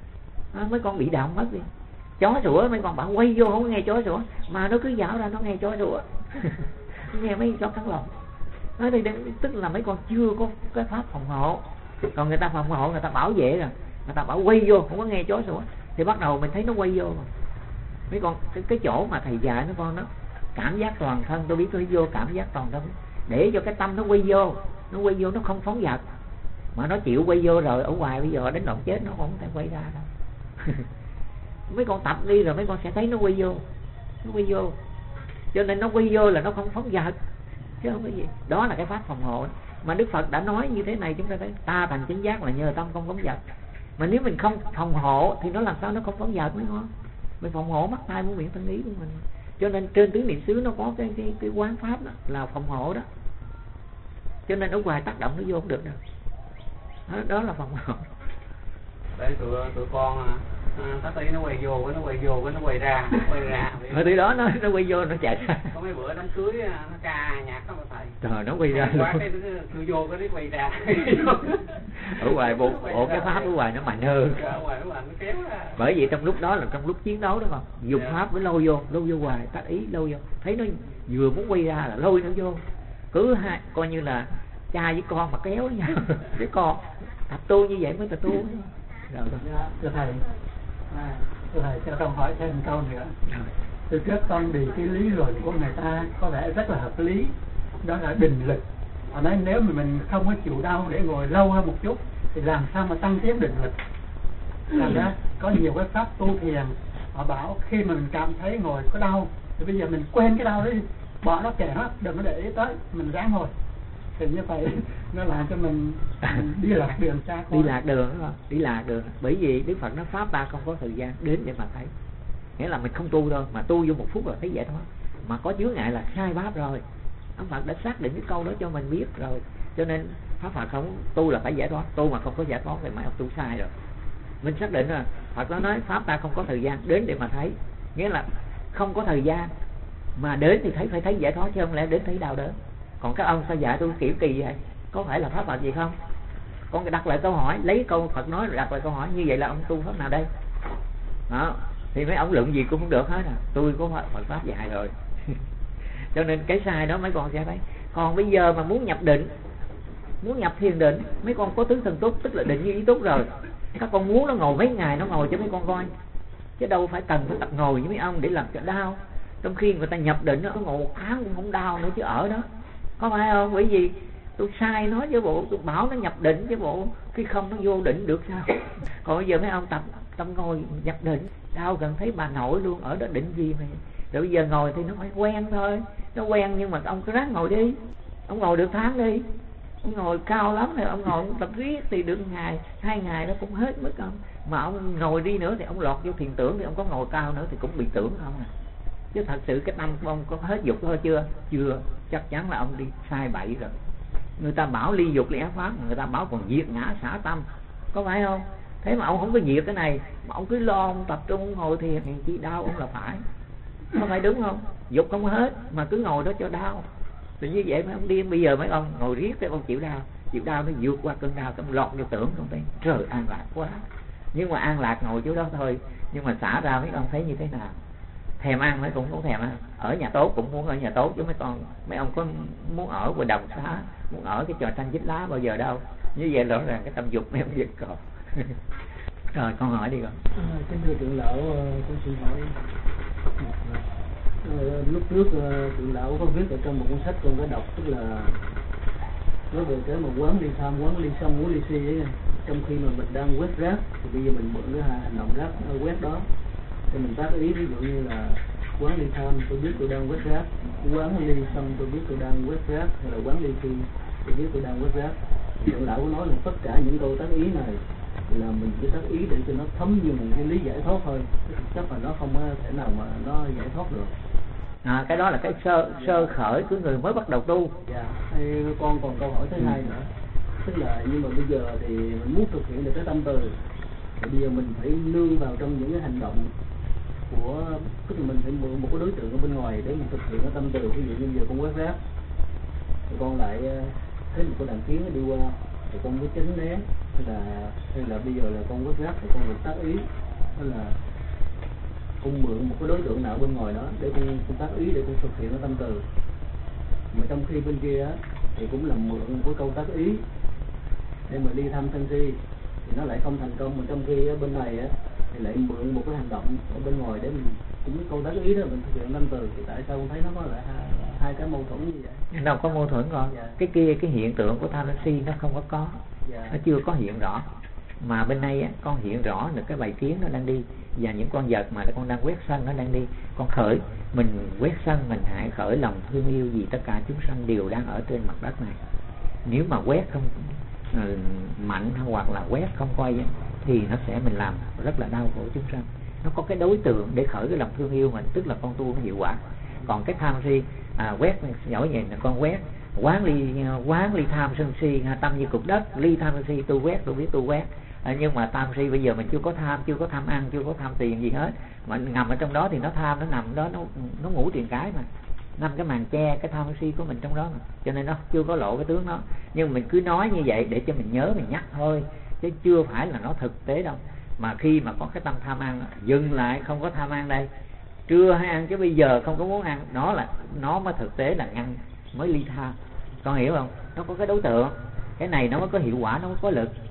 [SPEAKER 1] Mấy con bị động mất đi. Chó sủa mấy con bảo quay vô không có nghe chó sủa, mà nó cứ dạo ra nó nghe chó sủa. Nghe mấy chó cắn lộn. Nói đây tức là mấy con chưa có cái pháp phòng hộ. Còn người ta phòng hộ, người ta bảo vệ rồi, người ta bảo quay vô không có nghe chó sủa, thì bắt đầu mình thấy nó quay vô rồi. Mấy con cái chỗ mà thầy dạy nó con đó cảm giác toàn thân, tôi biết tôi vô cảm giác toàn thân, để cho cái tâm nó quay vô, nó không phóng dật. Mà nó chịu quay vô rồi, ở ngoài bây giờ đánh lộn chết nó không thể quay ra đâu. Mấy con tập đi rồi mấy con sẽ thấy nó quay vô. Cho nên nó quay vô là nó không phóng dật, chứ không có gì. Đó là cái pháp phòng hộ. Mà Đức Phật đã nói như thế này, chúng ta thấy ta thành chánh giác là nhờ tâm không phóng dật. Mà nếu mình không phòng hộ thì nó làm sao nó không phóng dật mới ngon. Mình phòng hộ mắt tai mũi miệng thân ý của mình. Cho nên trên tứ niệm xứ nó có cái quán pháp đó là phòng hộ đó. Cho nên ở ngoài tác động nó vô không được đâu. Đó là phòng hộ.
[SPEAKER 3] Để tụi con tác ý nó quay vô, cái nó quay ra.
[SPEAKER 1] Ở từ đó nó quay vô nó chạy ra.
[SPEAKER 3] Có mấy bữa đám cưới nó ca nhạc đó mà thầy.
[SPEAKER 1] Trời, nó quay ra.
[SPEAKER 3] Quá cái tôi vô cái nó quay ra.
[SPEAKER 1] Ở ngoài bộ cái pháp ở ngoài nó mạnh hơn.
[SPEAKER 3] Ở ngoài nó kéo ra.
[SPEAKER 1] Bởi vì trong lúc đó là trong lúc chiến đấu đúng không? Dùng pháp mới lôi vô hoài, tác ý lôi vô. Thấy nó vừa muốn quay ra là lôi nó vô. Cứ hai coi như là cha với con mà kéo nhau. Cái con tập tu như vậy mới tập tu. Rồi.
[SPEAKER 2] Thưa thầy cho con hỏi thêm câu nữa. Từ trước con bị cái lý luận của người ta có vẻ rất là hợp lý, đó là định lực. Họ nói nếu mà mình không có chịu đau để ngồi lâu hơn một chút thì làm sao mà tăng tiến định lực. Thành ra có nhiều cái pháp tu thiền họ bảo khi mà mình cảm thấy ngồi có đau thì bây giờ mình quên cái đau đi, bỏ nó kệ hết, đừng có để ý tới, mình ráng ngồi. Thì như vậy nó làm cho mình đi lạc đường xa.
[SPEAKER 1] Đi lạc đường đúng không? Đi lạc đường. Bởi vì Đức Phật nói pháp ta không có thời gian đến để mà thấy. Nghĩa là mình không tu đâu, mà tu vô một phút là thấy giải thoát. Mà có chướng ngại là sai pháp rồi. Ông Phật đã xác định cái câu đó cho mình biết rồi. Cho nên pháp Phật không tu là phải giải thoát, tu mà không có giải thoát thì mày tu sai rồi. Mình xác định rồi. Phật nó nói pháp ta không có thời gian đến để mà thấy. Nghĩa là không có thời gian mà đến thì phải thấy giải thoát, chứ không lẽ đến thấy đau đớn. Còn các ông sao dạy tôi kiểu kỳ vậy? Có phải là pháp Phật gì không? Con đặt lại câu hỏi, lấy câu Phật nói rồi đặt lại câu hỏi, như vậy là ông tu pháp nào đây? Đó, thì mấy ông luận gì cũng không được hết à. Tôi có Phật pháp dạy rồi. Cho nên cái sai đó mấy con sẽ thấy. Còn bây giờ mà muốn nhập định, muốn nhập thiền định, mấy con có tứ thần túc, tức là định như ý túc rồi. Các con muốn nó ngồi mấy ngày nó ngồi cho mấy con coi, chứ đâu phải cần phải tập ngồi với mấy ông để làm cho đau. Trong khi người ta nhập định nó ngồi 1 tháng cũng không đau nữa chứ ở đó. có phải không? Bởi vì tôi sai nó chứ bộ, tôi bảo nó nhập định chứ bộ, khi không nó vô định được sao? Còn bây giờ mấy ông tập ngồi nhập định, đâu cần thấy bà nội luôn, ở đó định gì mà. Rồi bây giờ ngồi thì nó phải quen thôi, nó quen, nhưng mà ông cứ ráng ngồi đi, ông ngồi được tháng đi, ông ngồi cao lắm rồi ông ngồi ông tập riết thì được ngày 2 ngày nó cũng hết mất ông. Mà ông ngồi đi nữa thì ông lọt vô thiền tưởng, thì ông có ngồi cao nữa thì cũng bị tưởng không à. Chứ thật sự cái tâm của ông có hết dục thôi chưa? Chưa, chắc chắn là ông đi sai bậy rồi. Người ta bảo ly dục ly ác pháp, người ta bảo còn diệt ngã xả tâm, có phải không? Thế mà ông không có diệt cái này, mà ông cứ lo ông tập trung ông ngồi thì chỉ đau ông là phải, có phải đúng không? Dục không hết mà cứ ngồi đó cho đau, thì như vậy mấy ông điên. Bây giờ mấy ông ngồi riết cái ông chịu đau nó vượt qua cơn đau, ông lọt vô tưởng, ông thấy trời an lạc quá. Nhưng mà an lạc ngồi chỗ đó thôi, nhưng mà xả ra mấy ông thấy như thế nào? Thèm ăn mấy cũng không thèm ăn, ở nhà tốt cũng muốn ở nhà tốt, chứ mấy ông có muốn ở ngoài đồng xá, muốn ở cái trò tranh vít lá bao giờ đâu. Như vậy rõ ràng cái tâm dục mấy ông giật còn. Rồi con hỏi đi con.
[SPEAKER 2] Kính thưa trưởng lão, con xin hỏi, lúc trước trưởng lão có viết ở trong một cuốn sách con có đọc, tức là nói về cái một quán ly tham, quán ly sân, quán ly si ấy. Trong khi mà mình đang quét rác thì bây giờ mình mượn cái hành động rác quét đó thì mình tác ý, ví dụ như là quán ly tham tôi biết tôi đang quét rác, quán ly sân tôi biết tôi đang quét rác, hay là quán ly si tôi biết tôi đang quét rác. Trưởng lão có nói là tất cả những câu tác ý này là mình chỉ tác ý để cho nó thấm như một cái lý giải thoát thôi, chắc là nó không thể nào mà nó giải thoát được.
[SPEAKER 1] Cái đó là cái sơ khởi của người mới bắt đầu tu.
[SPEAKER 2] Dạ. Thì con còn câu hỏi thứ hai nữa, tức là nhưng mà bây giờ thì mình muốn thực hiện được cái tâm từ, thì bây giờ mình phải nương vào trong những cái hành động của, tức là mình phải mượn một cái đối tượng ở bên ngoài để mình thực hiện cái tâm từ. Ví dụ như giờ con quét rác thì con lại thấy một cái đàn kiến nó đi qua thì con mới tránh né, hay là bây giờ là con quét rác thì con được tác ý, hay là con mượn một cái đối tượng nào bên ngoài đó để con tác ý để con thực hiện cái tâm từ. Mà trong khi bên kia thì cũng là mượn một cái câu tác ý để mà đi thăm sân si thì nó lại không thành công, mà trong khi bên này thì lại mượn một cái hành động ở bên ngoài để mình cũng câu tác ý đó mình thực hiện tâm từ. Thì tại sao con thấy nó có lại hai cái mâu thuẫn như vậy?
[SPEAKER 1] Đâu có mâu thuẫn con. Dạ. Cái kia cái hiện tượng của tham si nó không có. Dạ. Nó chưa có hiện rõ. Mà bên đây con hiện rõ được cái bầy kiến nó đang đi, và những con vật mà con đang quét sân nó đang đi. Con khởi, mình quét sân mình hãy khởi lòng thương yêu vì tất cả chúng sanh đều đang ở trên mặt đất này. Nếu mà quét không mạnh hoặc là quét không coi thì nó sẽ mình làm rất là đau khổ chúng sanh. Nó có cái đối tượng để khởi cái lòng thương yêu mình, tức là con tu nó hiệu quả. Còn cái tham si quét nhỏ vậy là con quét quán ly tham sân si, tâm như cục đất, ly tham sân si tôi quét, tôi biết tôi quét. Nhưng mà tham si bây giờ mình chưa có tham ăn, chưa có tham tiền gì hết, mà ngầm ở trong đó thì nó tham, nó nằm đó, nó ngủ tiền cái mà 5 cái màn che cái tham si của mình trong đó mà, cho nên nó chưa có lộ cái tướng nó. Nhưng mình cứ nói như vậy để cho mình nhớ, mình nhắc thôi, chứ chưa phải là nó thực tế đâu. Mà khi mà có cái tâm tham ăn, dừng lại không có tham ăn đây, trưa hay ăn chứ bây giờ không có muốn ăn, nó mới thực tế là ngăn, mới ly tham. Con hiểu không? Nó có cái đối tượng, cái này nó mới có hiệu quả, nó mới có lực.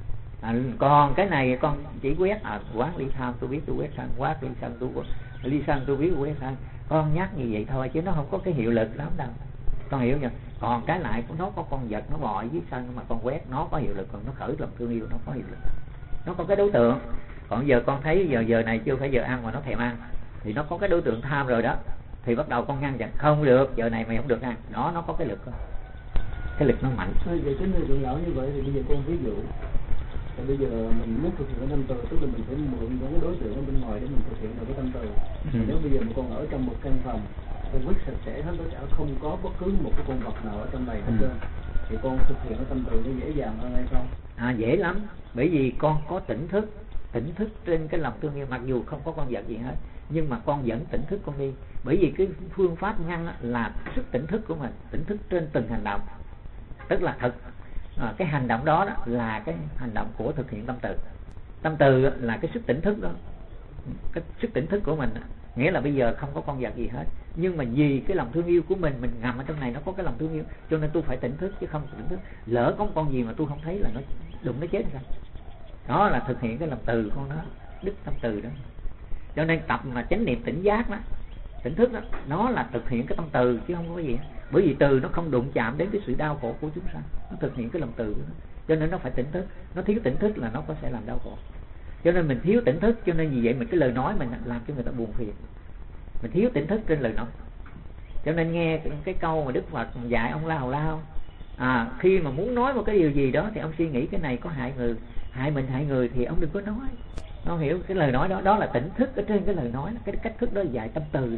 [SPEAKER 1] Còn cái này con chỉ quét quán ly tham tôi biết tôi quét sân, quát ly sân tôi biết tôi quét sân. Con nhắc như vậy thôi chứ nó không có cái hiệu lực lắm đâu, con hiểu chưa? Còn cái lại của nó có con vật nó bò dưới sân mà con quét nó có hiệu lực, còn nó khởi lòng thương yêu nó có hiệu lực, nó có cái đối tượng. Còn giờ con thấy giờ này chưa phải giờ ăn mà nó thèm ăn thì nó có cái đối tượng tham rồi đó, thì bắt đầu con ngăn chặn không được, giờ này mày không được ăn, nó có cái lực, cái lực nó mạnh.
[SPEAKER 2] Vậy chính người trưởng lão như vậy thì bây giờ con ví dụ thì bây giờ mình muốn thực hiện cái tâm từ, tức là mình phải mượn những cái đối tượng ở bên ngoài để mình thực hiện được cái tâm từ. Nếu bây giờ mà con ở trong một căn phòng, con quét sạch sẽ hết tất cả, không có bất cứ một cái con vật nào ở trong này hết trơn, thì con thực hiện cái tâm từ nó dễ dàng hơn hay không?
[SPEAKER 1] Dễ lắm, bởi vì con có tỉnh thức trên cái lòng thương yêu, mặc dù không có con vật gì hết, nhưng mà con vẫn tỉnh thức con đi. Bởi vì cái phương pháp ngăn là sức tỉnh thức của mình, tỉnh thức trên từng hành động, tức là cái hành động đó là cái hành động của thực hiện tâm từ. Tâm từ là cái sức tỉnh thức đó, cái sức tỉnh thức của mình, nghĩa là bây giờ không có con vật gì hết, nhưng mà vì cái lòng thương yêu của mình ngầm ở trong này, nó có cái lòng thương yêu, cho nên tôi phải tỉnh thức, chứ không tỉnh thức lỡ có con gì mà tôi không thấy là nó đụng nó chết sao. Đó là thực hiện cái lòng từ con đó, đức tâm từ đó. Cho nên tập mà chánh niệm tỉnh giác đó Tỉnh thức đó, nó là thực hiện cái tâm từ chứ không có gì. Bởi vì từ nó không đụng chạm đến cái sự đau khổ của chúng sanh, nó thực hiện cái lòng từ đó. Cho nên nó phải tỉnh thức. Nó thiếu tỉnh thức là nó có sẽ làm đau khổ. Cho nên mình thiếu tỉnh thức, cho nên vì vậy mình cái lời nói mình làm cho người ta buồn phiền. Mình thiếu tỉnh thức trên lời nói. Cho nên nghe cái câu mà Đức Phật dạy ông La Hầu Lao, khi mà muốn nói một cái điều gì đó thì ông suy nghĩ cái này có hại người, hại mình hại người thì ông đừng có nói. Nó hiểu cái lời nói đó, đó là tỉnh thức ở trên cái lời nói, cái cách thức đó dạy tâm từ đó,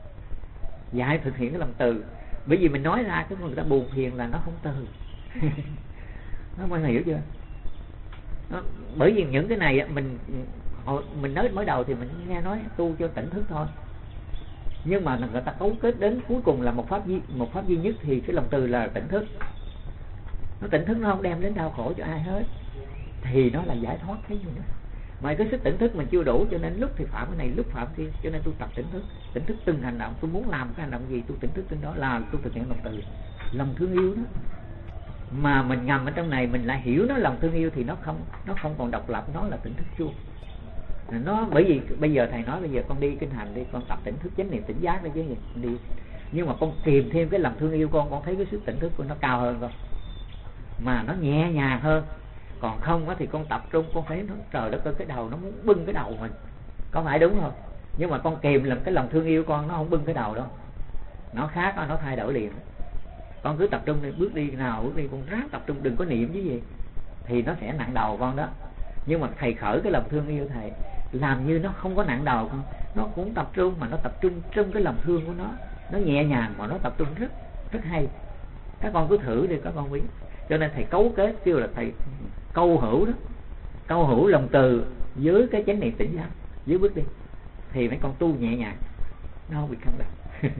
[SPEAKER 1] dạy thực hiện cái lòng từ. Bởi vì mình nói ra cái người ta buồn phiền là nó không từ. Nó mọi người hiểu chưa? Đó, bởi vì những cái này mình nói mới đầu thì mình nghe nói tu cho tỉnh thức thôi, nhưng mà người ta cấu kết đến cuối cùng là một pháp duy nhất thì cái lòng từ là tỉnh thức. Nó tỉnh thức nó không đem đến đau khổ cho ai hết thì nó là giải thoát cái gì nữa. Mà cái sức tỉnh thức mình chưa đủ, cho nên lúc thì phạm cái này, lúc phạm kia, cho nên tôi tập tỉnh thức từng hành động. Tôi muốn làm cái hành động gì tôi tỉnh thức trên đó là tôi thực hiện lòng từ, lòng thương yêu đó. Mà mình ngầm ở trong này mình lại hiểu nó lòng thương yêu thì nó không còn độc lập, nó là tỉnh thức chuông. Nó bởi vì bây giờ thầy nói bây giờ con đi kinh hành đi, con tập tỉnh thức chánh niệm tỉnh giác đấy chứ gì đi, nhưng mà con kìm thêm cái lòng thương yêu con thấy cái sức tỉnh thức của nó cao hơn con, mà nó nhẹ nhàng hơn. Còn không thì con tập trung con thấy nó trời đất ơi, cái đầu nó muốn bưng cái đầu mình, có phải đúng không? Nhưng mà con kìm làm cái lòng thương yêu con nó không bưng cái đầu đâu, nó khác, nó thay đổi liền. Con cứ tập trung đi, bước đi con ráng tập trung, đừng có niệm chứ gì thì nó sẽ nặng đầu con đó. Nhưng mà thầy khởi cái lòng thương yêu thầy làm như nó không có nặng đầu con, nó cũng tập trung mà nó tập trung trong cái lòng thương của nó nhẹ nhàng mà nó tập trung rất rất hay. Các con cứ thử đi các con biết. Cho nên thầy cấu kết kêu là thầy câu hữu đó, câu hữu lòng từ với cái chánh niệm tỉnh giác dưới bước đi thì mấy con tu nhẹ nhàng, nó không bị căng thẳng.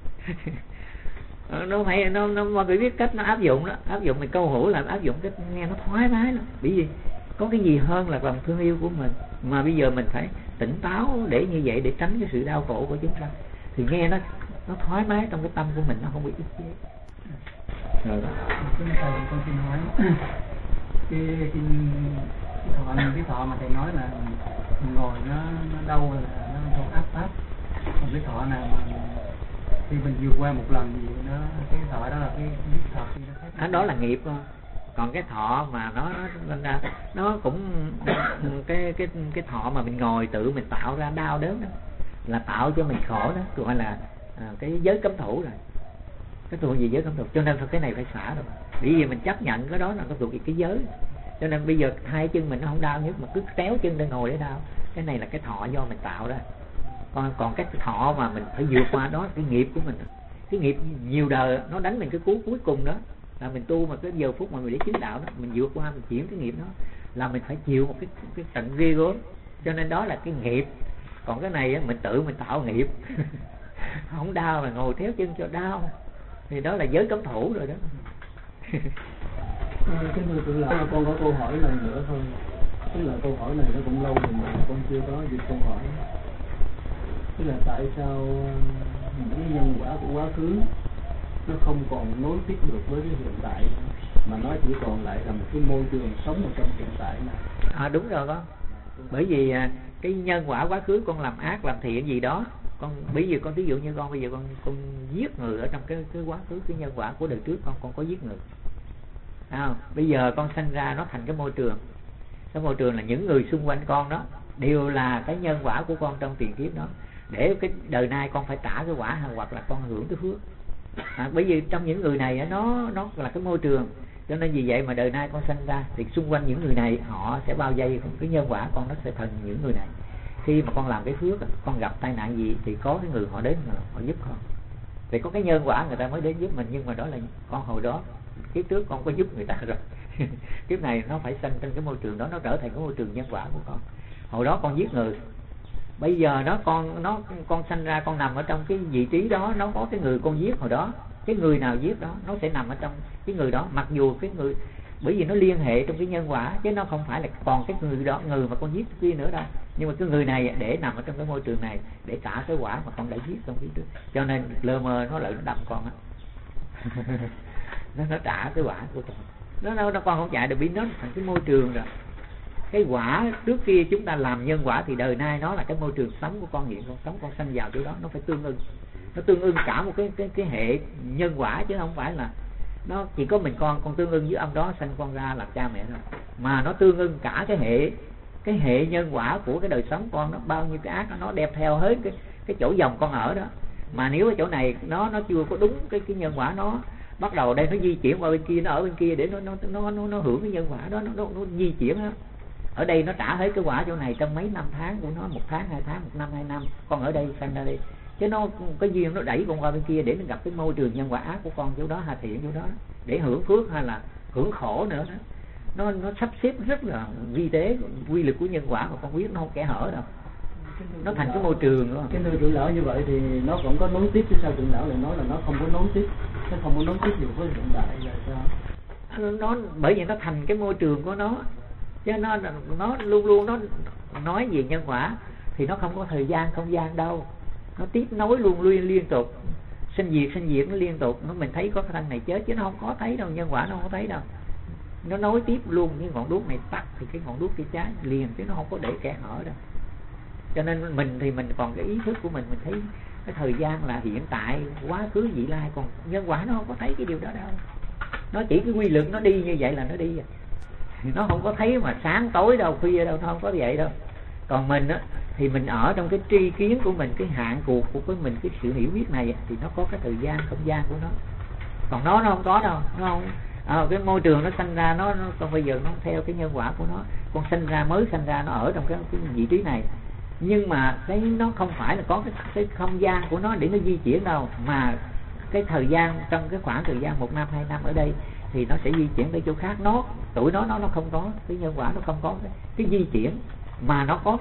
[SPEAKER 1] Nó phải nó biết cách nó áp dụng đó, áp dụng mình câu hữu là áp dụng cái nghe nó thoải mái lắm. Bởi vì có cái gì hơn là lòng thương yêu của mình, mà bây giờ mình phải tỉnh táo để như vậy để tránh cái sự đau khổ của chúng sanh thì nghe nó thoải mái trong cái tâm của mình, nó không bị ức chế. Rồi đó.
[SPEAKER 2] Con xin hỏi cái thọ mà thầy nói là mình ngồi nó đau là nó áp pháp, còn cái thọ nào mà khi mình vượt qua một lần gì nó cái thọ đó là cái thọ khi nó khác.
[SPEAKER 1] Đó là nghiệp thôi. Còn cái thọ mà nó cũng cái thọ mà mình ngồi tự mình tạo ra đau đớn đó là tạo cho mình khổ đó, gọi là cái giới cấm thủ rồi. Cái thuộc gì giới cấm thủ, cho nên cái này phải xả rồi. Bởi vì mình chấp nhận cái đó là cái thuộc về cái giới, cho nên bây giờ hai chân mình nó không đau nhất mà cứ kéo chân để ngồi để đau. Cái này là cái thọ do mình tạo ra. Còn cái thọ mà mình phải vượt qua đó là cái nghiệp của mình. Cái nghiệp nhiều đời nó đánh mình cái cú cuối cùng đó là mình tu mà cái giờ phút mà mình để chứng đạo đó, mình vượt qua mình chuyển cái nghiệp đó là mình phải chịu một cái trận ghê gớm. Cho nên đó là cái nghiệp. Còn cái này mình tự mình tạo nghiệp. Không đau mà ngồi theo chân cho đau thì đó là giới cấm thủ rồi đó.
[SPEAKER 2] Cái người tự là con có câu hỏi này nữa thôi. Tức là câu hỏi này nó cũng lâu rồi mà con chưa có dịp câu hỏi. Tức là tại sao những cái nhân quả của quá khứ nó không còn nối tiếp được với cái hiện tại mà nó chỉ còn lại là một cái môi trường sống ở trong hiện tại này.
[SPEAKER 1] Đúng rồi con. Bởi vì cái nhân quả quá khứ con làm ác làm thiện gì đó, con bây giờ con ví dụ như con bây giờ con giết người ở trong cái quá khứ, cái nhân quả của đời trước con có giết người. Bây giờ con sinh ra nó thành cái môi trường. Cái môi trường là những người xung quanh con đó đều là cái nhân quả của con trong tiền kiếp đó, để cái đời nay con phải trả cái quả hoặc là con hưởng cái phước. Bởi vì trong những người này nó là cái môi trường, cho nên vì vậy mà đời nay con sinh ra thì xung quanh những người này họ sẽ bao vây cái nhân quả con, nó sẽ thành những người này. Khi mà con làm cái phước, con gặp tai nạn gì thì có cái người họ đến mà họ giúp con, thì có cái nhân quả người ta mới đến giúp mình. Nhưng mà đó là con hồi đó kiếp trước con có giúp người ta rồi. Kiếp này nó phải sinh trong cái môi trường đó, nó trở thành cái môi trường nhân quả của con. Hồi đó con giết người, bây giờ con sanh ra con nằm ở trong cái vị trí đó, nó có cái người con giết hồi đó, cái người nào giết đó nó sẽ nằm ở trong cái người đó, mặc dù cái người, bởi vì nó liên hệ trong cái nhân quả chứ nó không phải là còn cái người đó, người mà con giết kia nữa đâu. Nhưng mà cái người này để nằm ở trong cái môi trường này để trả cái quả mà con đã giết trong phía trước, cho nên lơ mơ nó lại nó đâm con á. nó trả cái quả của con, nó con không chạy được, bị nó thành cái môi trường rồi. cái quả trước kia chúng ta làm nhân quả thì đời nay nó là cái môi trường sống của con hiện con sống, con sanh vào chỗ đó, nó phải tương ưng, nó tương ưng cả một cái hệ nhân quả, chứ không phải là nó chỉ có mình con tương ưng với ông đó sanh con ra làm cha mẹ thôi, mà nó tương ưng cả cái hệ nhân quả của cái đời sống con, nó bao nhiêu cái ác nó đem theo hết cái chỗ dòng con ở đó. Mà nếu ở chỗ này nó chưa có đúng cái nhân quả, nó bắt đầu đây nó di chuyển qua bên kia, nó ở bên kia để nó hưởng cái nhân quả đó, nó di chuyển đó. Ở đây nó trả hết cái quả chỗ này trong mấy năm tháng của nó, 1 tháng 2 tháng, 1 năm 2 năm con ở đây sanh ra đây, chứ nó cái duyên nó đẩy con qua bên kia để nó gặp cái môi trường nhân quả ác của con chỗ đó, hà thiện chỗ đó để hưởng phước hay là hưởng khổ nữa đó. Nó sắp xếp rất là vi tế, quy lực của nhân quả mà con biết nó không kẽ hở đâu, nó thành cái môi trường đó.
[SPEAKER 2] Cái nơi trưởng lão như vậy thì nó cũng có nối tiếp, chứ sao trưởng lão lại nói là nó không có nối tiếp, nó không có nối tiếp được với hiện đại là sao?
[SPEAKER 1] Nó bởi vì nó thành cái môi trường của nó, chứ nó luôn luôn nó nói về nhân quả thì nó không có thời gian không gian đâu, nó tiếp nối luôn liên tục, sinh diệt nó liên tục. Mình thấy có cái thân này chết chứ nó không có thấy đâu, nhân quả nó không có thấy đâu, nó nối tiếp luôn. Cái ngọn đuốc này tắt thì cái ngọn đuốc kia cháy liền, chứ nó không có để kẽ hở đâu. Cho nên mình thì mình còn cái ý thức của mình thấy cái thời gian là hiện tại, quá khứ vị lai, còn nhân quả nó không có thấy cái điều đó đâu. Nó chỉ cái quy luật nó đi như vậy là nó đi, nó không có thấy mà sáng tối đâu, khuya đâu, nó không có vậy đâu. Còn mình á thì mình ở trong cái tri kiến của mình, cái hạn cuộc của mình, cái sự hiểu biết này thì nó có cái thời gian không gian của nó, còn nó không có đâu. Nó không cái môi trường nó sanh ra, nó còn bây giờ nó theo cái nhân quả của nó. Con sanh ra, mới sanh ra nó ở trong cái vị trí này, nhưng mà cái nó không phải là có cái không gian của nó để nó di chuyển đâu, mà cái thời gian trong cái khoảng thời gian 1 năm 2 năm ở đây thì nó sẽ di chuyển tới chỗ khác. Tuổi nó không có cái nhân quả, nó không có cái di chuyển, mà nó có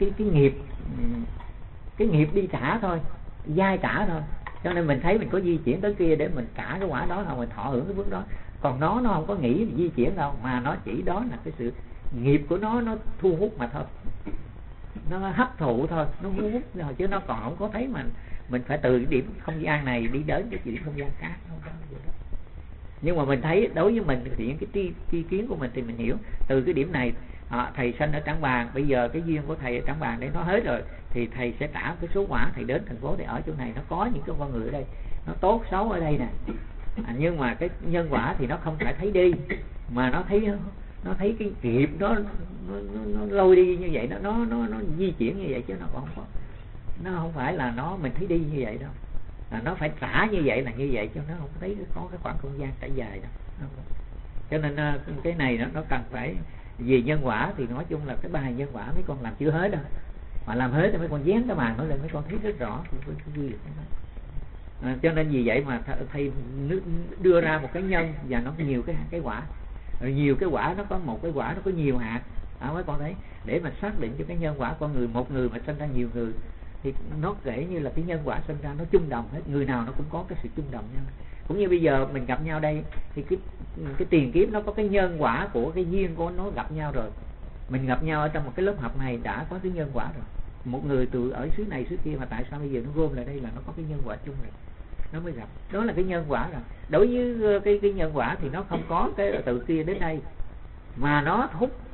[SPEAKER 1] cái nghiệp đi trả thôi, giai trả thôi. Cho nên mình thấy mình có di chuyển tới kia để mình trả cái quả đó, là mình thọ hưởng cái phước đó. Còn nó không có nghĩ di chuyển đâu, mà nó chỉ đó là cái sự nghiệp của nó thu hút mà thôi, nó hấp thụ thôi, nó hút rồi, chứ nó còn không có thấy mình phải từ cái điểm không gian này đi đến cái điểm không gian khác, không có gì đó. Nhưng mà mình thấy đối với mình thì cái tri kiến của mình thì mình hiểu từ cái điểm này. Thầy sanh ở Trảng Bàng, bây giờ cái duyên của thầy ở Trảng Bàng để nó hết rồi thì thầy sẽ trả cái số quả, thầy đến thành phố để ở chỗ này, nó có những cái con người ở đây, nó tốt xấu ở đây nè. Nhưng mà cái nhân quả thì nó không phải thấy đi, mà nó thấy cái nghiệp nó lôi đi như vậy, nó di chuyển như vậy, chứ nó không phải là mình thấy đi như vậy đâu. Nó phải trả như vậy là như vậy, chứ nó không thấy có cái khoảng không gian trải dài đâu. Cho nên cái này nó cần phải về nhân quả thì nói chung là cái bài nhân quả mấy con làm chưa hết đâu, mà làm hết thì mấy con dán cái màn nó lên, mấy con thấy rất rõ cái quy luật đó. Cho nên vì vậy mà thầy đưa ra một cái nhân và nó nhiều cái quả, rồi nhiều cái quả, nó có một cái quả nó có nhiều hạt. Mấy con thấy để mà xác định cho cái nhân quả con người, một người mà sinh ra nhiều người thì nó kể như là cái nhân quả sinh ra nó chung đồng hết, người nào nó cũng có cái sự chung đồng nhau. Cũng như bây giờ mình gặp nhau đây thì cái tiền kiếp nó có cái nhân quả của cái duyên của nó gặp nhau rồi. Mình gặp nhau ở trong một cái lớp học này đã có cái nhân quả rồi. Một người từ ở xứ này xứ kia mà tại sao bây giờ nó gom lại đây là nó có cái nhân quả chung rồi, nó mới gặp. Đó là cái nhân quả rồi. Đối với cái nhân quả thì nó không có cái từ kia đến đây, mà nó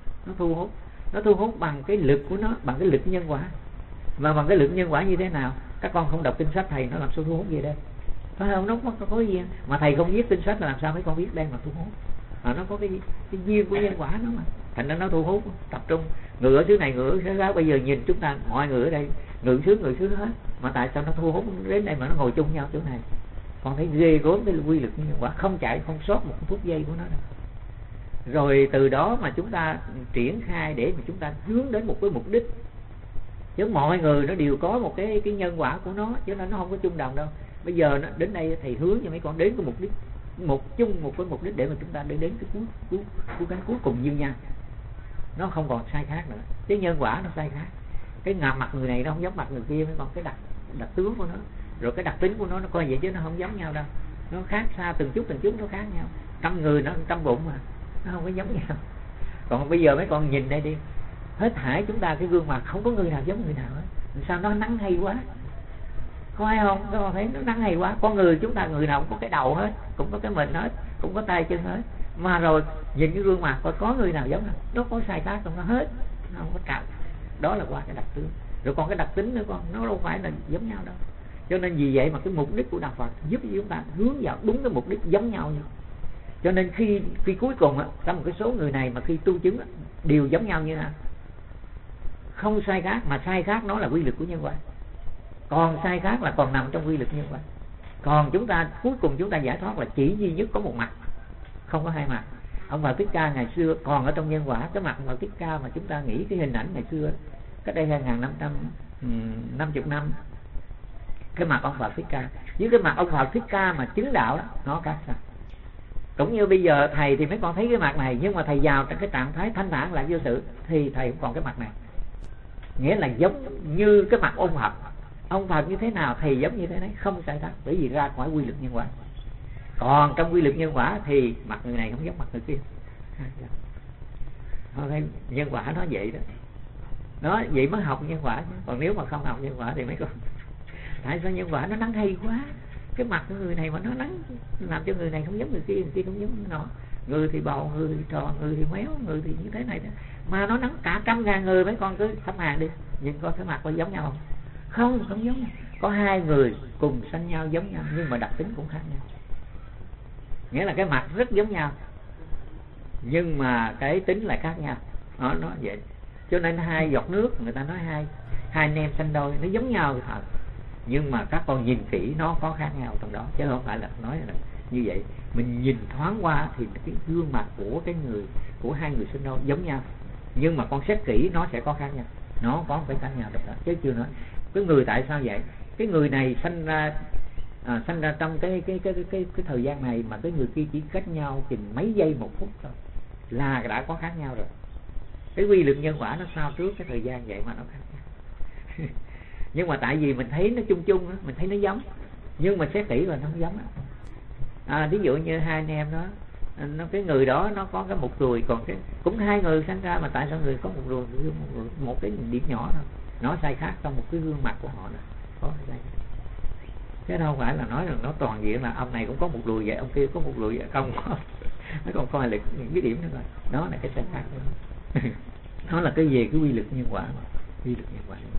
[SPEAKER 1] thu hút bằng cái lực của nó, bằng cái lực nhân quả. Và bằng cái lực nhân quả như thế nào? Các con không đọc kinh sách thầy, nó làm sao thu hút gì đây? Phải không? Nó có duyên. Mà thầy không viết kinh sách là làm sao mấy con biết đây mà thu hút? Nó có cái duyên của nhân quả nó mà. Thành ra nó thu hút, tập trung. Người ở xứ này, người ở xứ khác, bây giờ nhìn chúng ta mọi người ở đây người xứ hết. Mà tại sao nó thu hút đến đây mà nó ngồi chung nhau chỗ này? Con thấy ghê gớm cái quy lực nhân quả, không chạy không sót một phút giây của nó đâu. Rồi từ đó mà chúng ta triển khai để mà chúng ta hướng đến một cái mục đích. Chứ mọi người nó đều có một cái nhân quả của nó, chứ nó không có chung đồng đâu. Bây giờ nó đến đây thầy hướng cho mấy con đến cái mục đích một cái mục đích để mà chúng ta đến cái cuối cùng như nhau. Nó không còn sai khác nữa. Cái nhân quả nó sai khác. Cái mặt người này nó không giống mặt người kia, mấy con cái đặc tướng của nó, rồi cái đặc tính của nó coi vậy chứ nó không giống nhau đâu. Nó khác xa từng chút nó khác nhau. Trăm người nó trăm bụng mà nó không có giống nhau. Còn bây giờ mấy con nhìn đây đi, hết thảy chúng ta cái gương mặt không có người nào giống người nào hết. Sao nó nắng hay quá, có ai không? Các con thấy nó nắng hay quá. Con người chúng ta người nào cũng có cái đầu hết, cũng có cái mình hết, cũng có tay chân hết, Mà rồi nhìn cái gương mặt có người nào giống không? Nó có sai khác không? Nó hết, nó không có trật. Đó là qua cái đặc tướng. Rồi còn cái đặc tính nữa con, nó đâu phải là giống nhau đâu. Cho nên vì vậy mà cái mục đích của đạo Phật giúp chúng ta hướng vào đúng cái mục đích giống nhau như. Cho nên khi cuối cùng á, trong một cái số người này mà khi tu chứng á, đều giống nhau như nào? Không sai khác, mà sai khác nó là quy lực của nhân quả. Còn sai khác là còn nằm trong quy lực nhân quả. Còn chúng ta cuối cùng chúng ta giải thoát là chỉ duy nhất có một mặt, không có hai mặt. Ông Phật Thích Ca ngày xưa còn ở trong nhân quả, cái mặt ông Phật Thích Ca mà chúng ta nghĩ cái hình ảnh ngày xưa cách đây 2550 năm, cái mặt ông Phật Thích Ca với cái mặt ông Phật Thích Ca mà chứng đạo đó, nó khác sao? Cũng như bây giờ thầy thì mấy con thấy cái mặt này, nhưng mà thầy vào trong cái trạng thái thanh thản lại vô sự thì thầy không còn cái mặt này, nghĩa là giống như cái mặt ông Phật. Ông Phật như thế nào thầy giống như thế đấy, không sai khác, bởi vì ra khỏi quy luật nhân quả. Còn trong quy luật nhân quả thì mặt người này không giống mặt người kia. Nhân quả nó vậy đó. Nó vậy mới học nhân quả chứ. Còn nếu mà không học nhân quả thì mấy con tại sao nhân quả nó nắng hay quá, cái mặt của người này mà nó nắng làm cho người này không giống người kia không giống người nọ. Người thì bầu, người thì tròn, người thì méo, người thì như thế này đó. Mà nó nắng cả 100.000 người, mấy con cứ thăm hàng đi, nhìn coi cái mặt có giống nhau không? Không giống nhau. Có hai người cùng sanh nhau giống nhau nhưng mà đặc tính cũng khác nhau. Nghĩa là cái mặt rất giống nhau nhưng mà cái tính lại khác nhau. Nó vậy. Cho nên hai giọt nước người ta nói hai anh em sanh đôi, nó giống nhau thật. Nhưng mà các con nhìn kỹ nó có khác nhau trong đó, chứ không phải là nói là như vậy. Mình nhìn thoáng qua thì cái gương mặt của cái người, của hai người sinh đôi giống nhau, nhưng mà con xét kỹ nó sẽ có khác nhau, nó có phải khác nhau được đó. Chứ chưa nói cái người tại sao vậy, cái người này sanh ra trong cái thời gian này mà cái người kia chỉ cách nhau chừng mấy giây một phút thôi là đã có khác nhau rồi. Cái quy luật nhân quả nó sao trước cái thời gian vậy mà nó khác nhau. Nhưng mà tại vì mình thấy nó chung chung đó, mình thấy nó giống, nhưng mà xét kỹ là nó không giống. Ví dụ như hai anh em đó, cái người đó nó có cái một đùi, còn cái cũng hai người sinh ra mà tại sao người có một đùi, một cái điểm nhỏ thôi, nó sai khác trong một cái gương mặt của họ đó, có sai. Chứ đâu phải là nói rằng nó toàn diện là ông này cũng có một đùi vậy, ông kia có một đùi vậy, không có. Nó còn coi là cái điểm nữa rồi, đó là cái sai khác đó. Nó là cái về cái quy luật nhân quả mà. Quy luật nhân quả.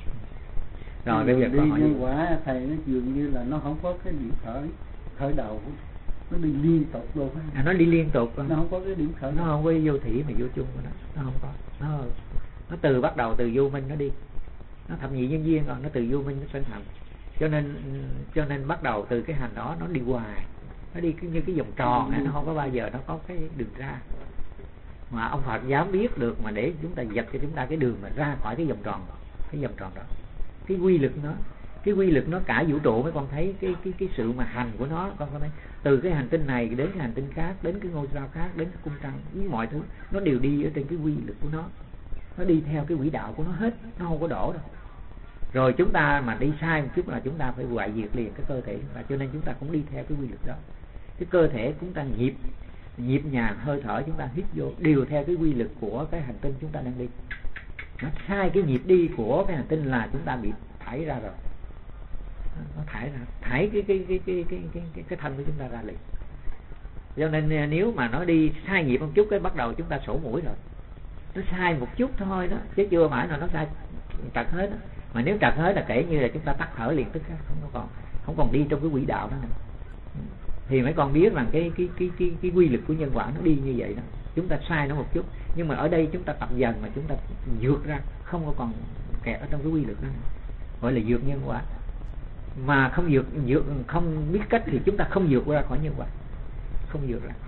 [SPEAKER 1] Rồi bây giờ
[SPEAKER 2] đi nhân quả thầy nó dường như là nó không có cái điểm khởi đầu, nó đi liên tục luôn á.
[SPEAKER 1] Nó đi liên tục,
[SPEAKER 2] nó không có cái điểm khởi đầu.
[SPEAKER 1] Nó không có vô thủy mà vô chung của nó không có. Nó từ bắt đầu từ vô minh nó đi, nó thập nhị nhân duyên, còn nó từ vô minh nó sinh thành. Cho nên bắt đầu từ cái hành đó nó đi hoài, nó đi như cái vòng tròn ấy, nó không có bao giờ nó có cái đường ra. Mà ông Phật dám biết được mà để chúng ta dập cho chúng ta cái đường mà ra khỏi cái vòng tròn đó. Cái quy lực nó cả vũ trụ, mấy con thấy cái sự mà hành của nó, con có thấy từ cái hành tinh này đến cái hành tinh khác, đến cái ngôi sao khác, đến cái cung trăng, với mọi thứ nó đều đi ở trên cái quy lực của nó đi theo cái quỹ đạo của nó hết, nó không có đổ đâu. Rồi chúng ta mà đi sai một chút là chúng ta phải hoại diệt liền cái cơ thể chúng ta, cho nên chúng ta cũng đi theo cái quy lực đó. Cái cơ thể chúng ta nhịp nhàng, hơi thở chúng ta hít vô đều theo cái quy lực của cái hành tinh chúng ta đang đi. Nó sai cái nhịp đi của cái hành tinh là chúng ta bị thải ra rồi. Nó thải cái thân của chúng ta ra liền. Cho nên nếu mà nó đi sai nhịp một chút cái bắt đầu chúng ta sổ mũi rồi. Nó sai một chút thôi đó, chứ chưa phải là nó sai trật hết đó. Mà nếu trật hết là kể như là chúng ta tắt thở liền, tức không còn đi trong cái quỹ đạo đó nữa. Thì mấy con biết rằng cái quy lực của nhân quả nó đi như vậy đó. Chúng ta sai nó một chút, nhưng mà ở đây chúng ta tập dần mà chúng ta vượt ra, không có còn kẹt ở trong cái quy lực đó nữa. Gọi là vượt nhân quả. Mà không không biết cách thì chúng ta không vượt ra khỏi nhân quả, không vượt ra.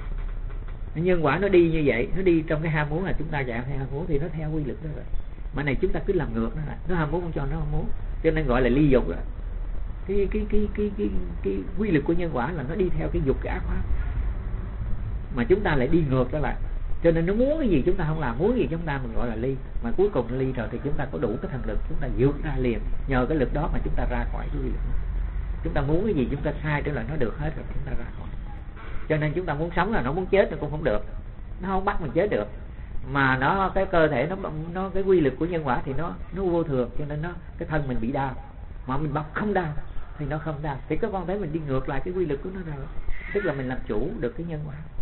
[SPEAKER 1] Nhân quả nó đi như vậy, nó đi trong cái ham muốn là chúng ta chạy theo ham muốn thì nó theo quy lực đó rồi. Mà này chúng ta cứ làm ngược nó lại, nó ham muốn không cho nó ham muốn, cho nên gọi là ly dục rồi. Cái quy lực của nhân quả là nó đi theo cái dục, cái ác pháp, mà chúng ta lại đi ngược đó lại. Cho nên nó muốn cái gì chúng ta không làm, muốn gì chúng ta mình gọi là ly. Mà cuối cùng ly rồi thì chúng ta có đủ cái thần lực, chúng ta vượt ra liền. Nhờ cái lực đó mà chúng ta ra khỏi cái quy lực. Chúng ta muốn cái gì chúng ta sai trở lại nó được hết rồi, chúng ta ra khỏi. Cho nên chúng ta muốn sống là nó muốn chết nó cũng không được, nó không bắt mình chết được. Mà nó cái cơ thể nó cái quy lực của nhân quả thì nó vô thường, cho nên cái thân mình bị đau. Mà mình bắt không đau thì nó không đau. Thì các con thấy mình đi ngược lại cái quy lực của nó rồi. Tức là mình làm chủ được cái nhân quả.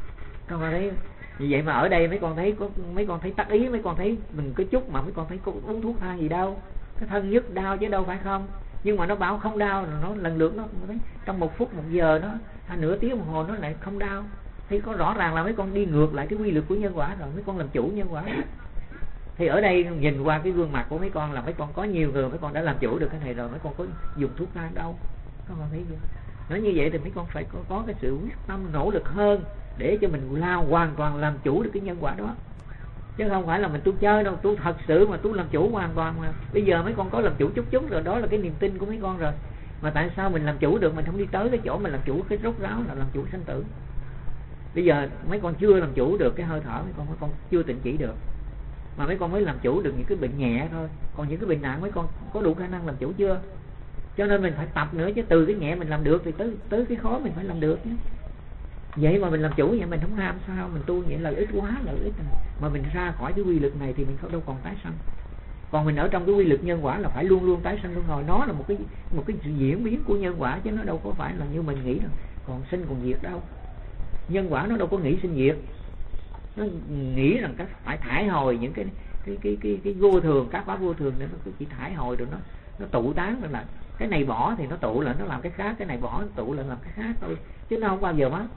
[SPEAKER 1] Con thấy như vậy mà ở đây mấy con thấy tác ý, mấy con thấy mình có chút mà mấy con thấy có uống thuốc thang gì đâu, cái thân nhức đau chứ đâu phải không. Nhưng mà nó bảo không đau, rồi nó lần lượt nó thấy trong 1 phút 1 giờ nó nửa tiếng đồng hồ nó lại không đau, thì có rõ ràng là mấy con đi ngược lại cái quy luật của nhân quả rồi, mấy con làm chủ nhân quả. Thì ở đây nhìn qua cái gương mặt của mấy con là mấy con có nhiều người mấy con đã làm chủ được cái này rồi, mấy con có dùng thuốc thang đâu. Các con thấy chưa? Nói như vậy thì mấy con phải có cái sự quyết tâm nỗ lực hơn để cho mình hoàn toàn làm chủ được cái nhân quả đó, chứ không phải là mình tu chơi đâu. Tu thật sự mà tu làm chủ hoàn toàn mà. Bây giờ mấy con có làm chủ chút rồi, đó là cái niềm tin của mấy con rồi. Mà tại sao mình làm chủ được, mình không đi tới cái chỗ mình làm chủ cái rốt ráo là làm chủ sanh tử. Bây giờ mấy con chưa làm chủ được cái hơi thở, mấy con chưa tịnh chỉ được, mà mấy con mới làm chủ được những cái bệnh nhẹ thôi. Còn những cái bệnh nặng mấy con có đủ khả năng làm chủ chưa? Cho nên mình phải tập nữa chứ. Từ cái nhẹ mình làm được thì tới cái khó mình phải làm được chứ. Vậy mà mình làm chủ vậy mình không ham sao? Mình tu vậy lợi ích quá, lợi ích này. Mà mình ra khỏi cái quy luật này thì mình đâu còn tái sanh. Còn mình ở trong cái quy luật nhân quả là phải luôn luôn tái sanh luân hồi. Nó là một cái sự diễn biến của nhân quả, chứ nó đâu có phải là như mình nghĩ rằng còn sinh còn diệt đâu. Nhân quả nó đâu có nghĩ sinh diệt. Nó nghĩ rằng phải thải hồi những cái vô thường, các pháp vô thường, nó chỉ thải hồi rồi nó tụ tán rồi là cái này bỏ thì nó tụ lại nó làm cái khác, cái này bỏ nó tụ lại làm cái khác thôi, chứ nó không bao giờ mất.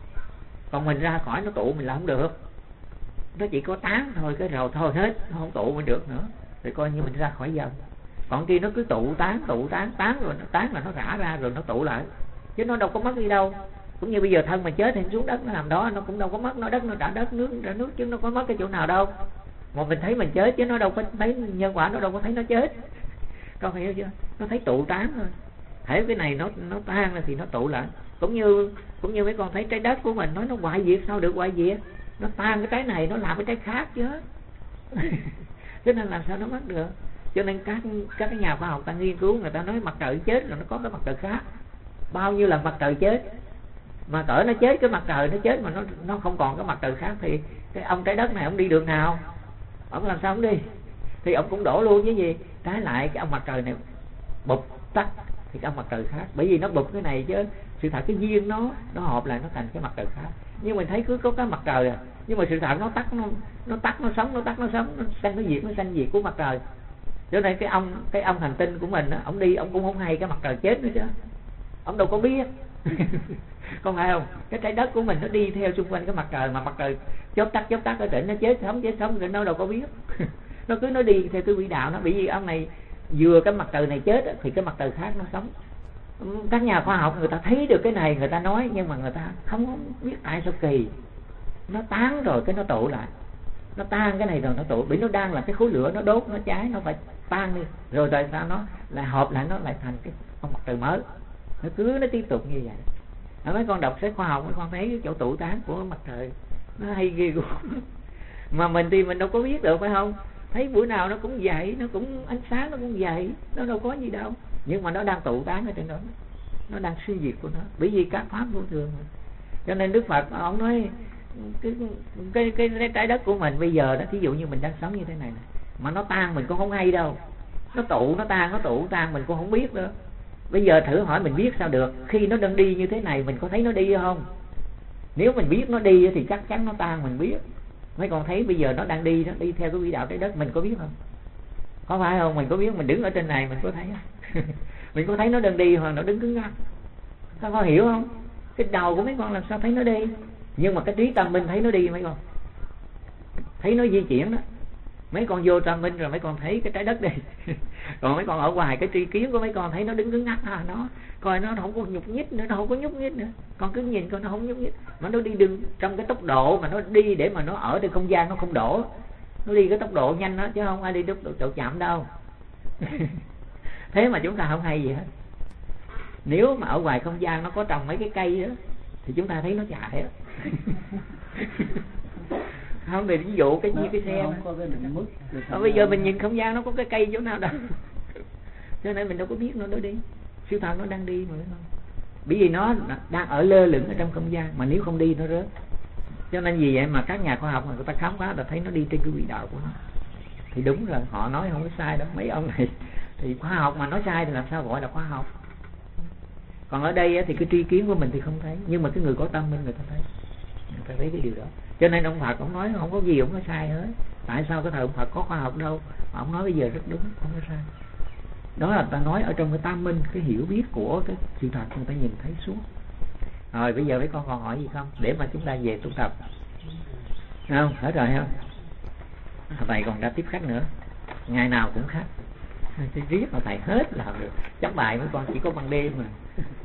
[SPEAKER 1] Còn mình ra khỏi nó tụ mình là không được, nó chỉ có tán thôi, cái rồi thôi hết, nó không tụ mình được nữa, thì coi như mình ra khỏi dần. Còn kia nó cứ tán rồi nó tán là nó rã ra rồi nó tụ lại, chứ nó đâu có mất đi đâu. Cũng như bây giờ thân mà chết thì xuống đất nó làm đó, nó cũng đâu có mất, nó đất nó trả đất, nước trả nước, chứ nó có mất cái chỗ nào đâu. Mà mình thấy mình chết chứ nó đâu có thấy nhân quả, nó đâu có thấy nó chết. Con hiểu chưa? Nó thấy tụ tán thôi. Thấy cái này nó tan ra thì nó tụ lại. Cũng như mấy con thấy trái đất của mình nói nó hoại diệt, sao được hoại diệt? Nó tan cái trái này nó làm cái trái khác chứ. Cho nên làm sao nó mất được? Cho nên các cái nhà khoa học ta nghiên cứu, người ta nói mặt trời chết rồi nó có cái mặt trời khác. Bao nhiêu lần mặt trời chết, mà cỡ nó chết, cái mặt trời nó chết mà nó không còn cái mặt trời khác, thì cái ông trái đất này ông đi đường nào? Ông làm sao ông đi? Thì ông cũng đổ luôn với gì? Trái lại cái ông mặt trời này bụp tắt thì cái ông mặt trời khác, bởi vì nó bụp cái này chứ sự thật cái duyên nó hợp lại nó thành cái mặt trời khác. Nhưng mình thấy cứ có cái mặt trời à, nhưng mà sự thật nó tắt nó sống, nó sanh nó diệt của mặt trời. Cho nên cái ông hành tinh của mình á, ông đi ông cũng không hay cái mặt trời chết nữa chứ, ông đâu có biết. Con phải không? Cái trái đất của mình nó đi theo xung quanh cái mặt trời, mà mặt trời chớp tắt ở trên nó chết sống rồi nó đâu có biết. nó đi theo cái quỹ đạo nó. Bởi vì ông này vừa cái mặt trời này chết thì cái mặt trời khác nó sống. Các nhà khoa học người ta thấy được cái này, người ta nói, nhưng mà người ta không biết tại sao kỳ. Nó tán rồi cái nó tụ lại, nó tan cái này rồi nó tụ, bởi nó đang là cái khối lửa nó đốt nó cháy, nó phải tan đi rồi tại sao nó lại hợp lại, nó lại thành cái ông mặt trời mới. Nó tiếp tục như vậy. Mấy con đọc sách khoa học mấy con thấy cái chỗ tụ tán của mặt trời nó hay ghê gớm. Mà mình thì mình đâu có biết được, phải không? Thấy buổi nào nó cũng vậy, nó cũng ánh sáng nó cũng vậy, nó đâu có gì đâu, nhưng mà nó đang tụ tán ở trên đó, nó đang suy diệt của nó, bởi vì các pháp vô thường. Cho nên Đức Phật ông nói cái trái đất của mình bây giờ đó, thí dụ như mình đang sống như thế này mà nó tan mình cũng không hay đâu, nó tụ nó tan mình cũng không biết nữa. Bây giờ thử hỏi mình biết sao được? Khi nó đang đi như thế này mình có thấy nó đi không? Nếu mình biết nó đi thì chắc chắn nó tan mình biết. Mấy con thấy bây giờ nó đang đi theo cái quỹ đạo trái đất, mình có biết không? Có phải không? Mình có biết, mình đứng ở trên này mình có thấy không? Mình có thấy nó đang đi hoặc nó đứng cứng ngắc. Các con hiểu không? Cái đầu của mấy con làm sao thấy nó đi, nhưng mà cái trí tâm minh thấy nó đi. Mấy con thấy nó di chuyển đó. Mấy con vô tâm minh rồi mấy con thấy cái trái đất đi. Còn mấy con ở ngoài cái tri kiến của mấy con thấy nó đứng cứng ngắc, nó coi nó không có nhúc nhích nữa, con cứ nhìn coi nó không nhúc nhích, mà nó đi đường trong cái tốc độ mà nó đi để mà nó ở trên không gian nó không đổ, nó đi cái tốc độ nhanh đó, chứ không ai đi tốc độ chậm đâu. Thế mà chúng ta không hay gì hết. Nếu mà ở ngoài không gian nó có trồng mấy cái cây đó thì chúng ta thấy nó chạy đó. Không, thì ví dụ như cái xe bây giờ mình nhìn không gian nó có cái cây chỗ nào đâu. Cho nên mình đâu có biết nó đi. Siêu thật nó đang đi mà, phải không? Bởi vì nó đang ở lơ lửng ở trong không gian, mà nếu không đi nó rớt. Cho nên vì vậy mà các nhà khoa học người ta khám phá là thấy nó đi trên cái quỹ đạo của nó. Thì đúng rồi, họ nói không có sai đâu. Mấy ông này thì khoa học mà nói sai thì làm sao gọi là khoa học? Còn ở đây thì cái tri kiến của mình thì không thấy, nhưng mà cái người có tâm minh người ta thấy. phải thấy cái điều đó. Cho nên ông Phật ông nói không có gì ông nói sai hết. Tại sao cái thời ông Phật có khoa học đâu mà ông nói bây giờ rất đúng, không có sai. Đó là ta nói ở trong cái tam minh, cái hiểu biết của cái sự thật người ta nhìn thấy suốt. Rồi bây giờ mấy con còn hỏi gì không để mà chúng ta về tu tập? Không, hết rồi không? Thầy còn đã tiếp khách nữa, ngày nào cũng khách, chứ riết mà thầy hết là không được. Chắc bài mấy con chỉ có ban đêm mà.